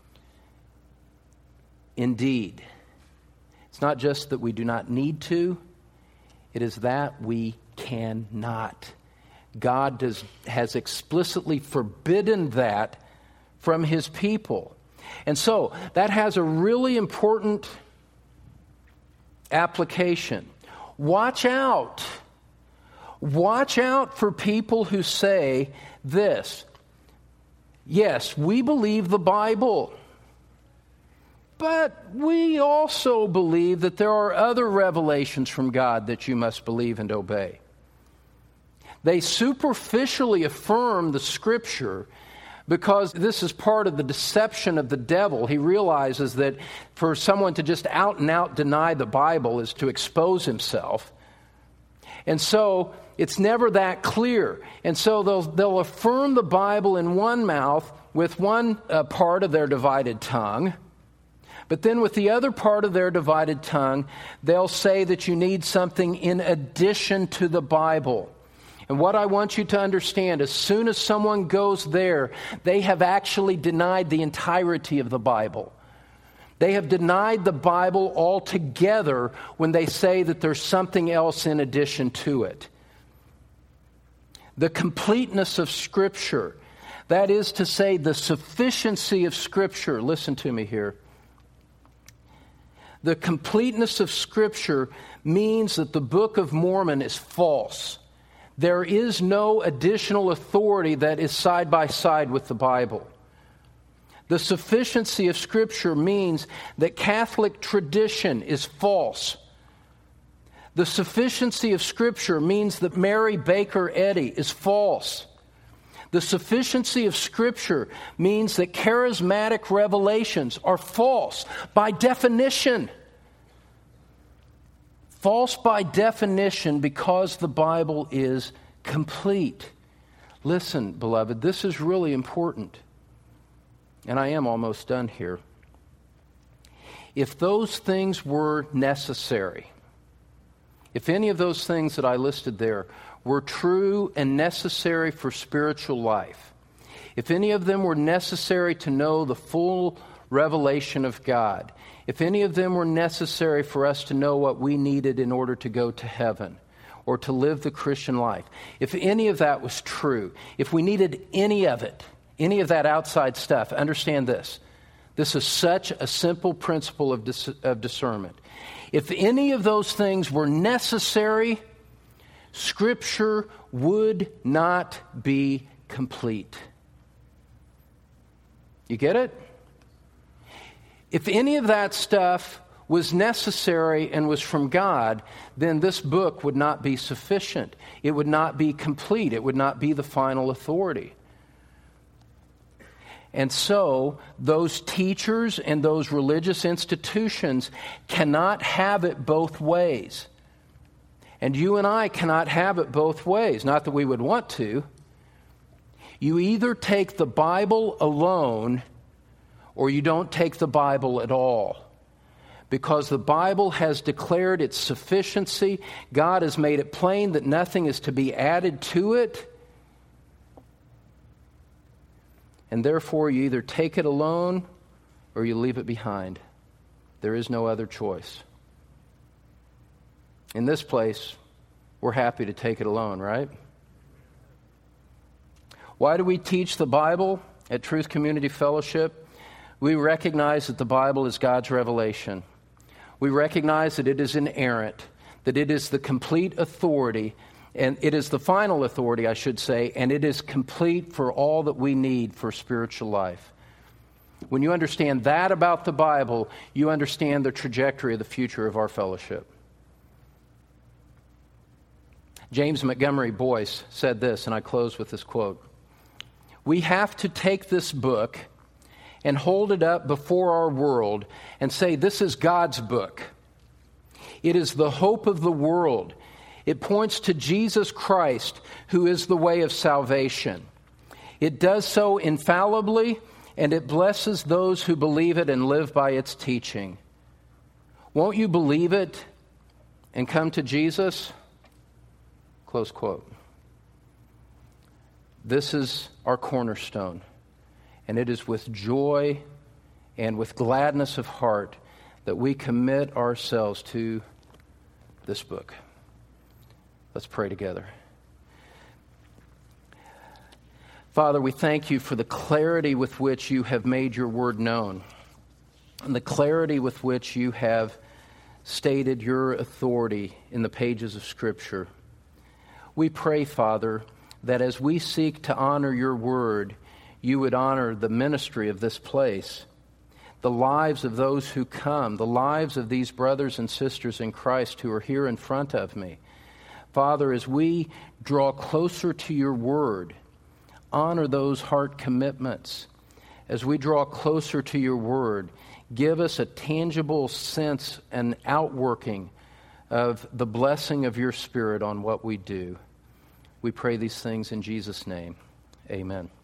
[SPEAKER 1] Indeed, it's not just that we do not need to, it is that we cannot. God has explicitly forbidden that from his people. And so, that has a really important application. Watch out. Watch out for people who say this: "Yes, we believe the Bible, but we also believe that there are other revelations from God that you must believe and obey." They superficially affirm the Scripture because this is part of the deception of the devil. He realizes that for someone to just out and out deny the Bible is to expose himself. And so it's never that clear. And so they'll affirm the Bible in one mouth with one part of their divided tongue. But then with the other part of their divided tongue, they'll say that you need something in addition to the Bible. And what I want you to understand, as soon as someone goes there, they have actually denied the entirety of the Bible. They have denied the Bible altogether when they say that there's something else in addition to it. The completeness of Scripture, that is to say, the sufficiency of Scripture. Listen to me here. The completeness of Scripture means that the Book of Mormon is false. There is no additional authority that is side by side with the Bible. The sufficiency of Scripture means that Catholic tradition is false. The sufficiency of Scripture means that Mary Baker Eddy is false. The sufficiency of Scripture means that charismatic revelations are false by definition. False by definition because the Bible is complete. Listen, beloved, this is really important. And I am almost done here. If those things were necessary, if any of those things that I listed there were true and necessary for spiritual life, if any of them were necessary to know the full revelation of God, if any of them were necessary for us to know what we needed in order to go to heaven or to live the Christian life, if any of that was true, if we needed any of it, any of that outside stuff, understand this. This is such a simple principle of discernment. If any of those things were necessary, Scripture would not be complete. You get it? If any of that stuff was necessary and was from God, then this book would not be sufficient. It would not be complete. It would not be the final authority. And so, those teachers and those religious institutions cannot have it both ways. And you and I cannot have it both ways. Not that we would want to. You either take the Bible alone or you don't take the Bible at all. because the Bible has declared its sufficiency. God has made it plain that nothing is to be added to it. And therefore, you either take it alone or you leave it behind. There is no other choice. In this place, we're happy to take it alone, right? Why do we teach the Bible at Truth Community Fellowship? We recognize that the Bible is God's revelation. We recognize that it is inerrant, that it is the complete authority, and it is the final authority, I should say, and it is complete for all that we need for spiritual life. When you understand that about the Bible, you understand the trajectory of the future of our fellowship. James Montgomery Boyce said this, and I close with this quote. We have to take this book and hold it up before our world and say, this is God's book. It is the hope of the world. It points to Jesus Christ, who is the way of salvation. It does so infallibly, and it blesses those who believe it and live by its teaching. Won't you believe it and come to Jesus? Close quote. This is our cornerstone, and it is with joy and with gladness of heart that we commit ourselves to this book. Let's pray together. Father, we thank you for the clarity with which you have made your word known, and the clarity with which you have stated your authority in the pages of Scripture. We pray, Father, that as we seek to honor your word, you would honor the ministry of this place, the lives of those who come, the lives of these brothers and sisters in Christ who are here in front of me. Father, as we draw closer to your word, honor those heart commitments. As we draw closer to your word, give us a tangible sense and outworking of the blessing of your Spirit on what we do. We pray these things in Jesus' name. Amen.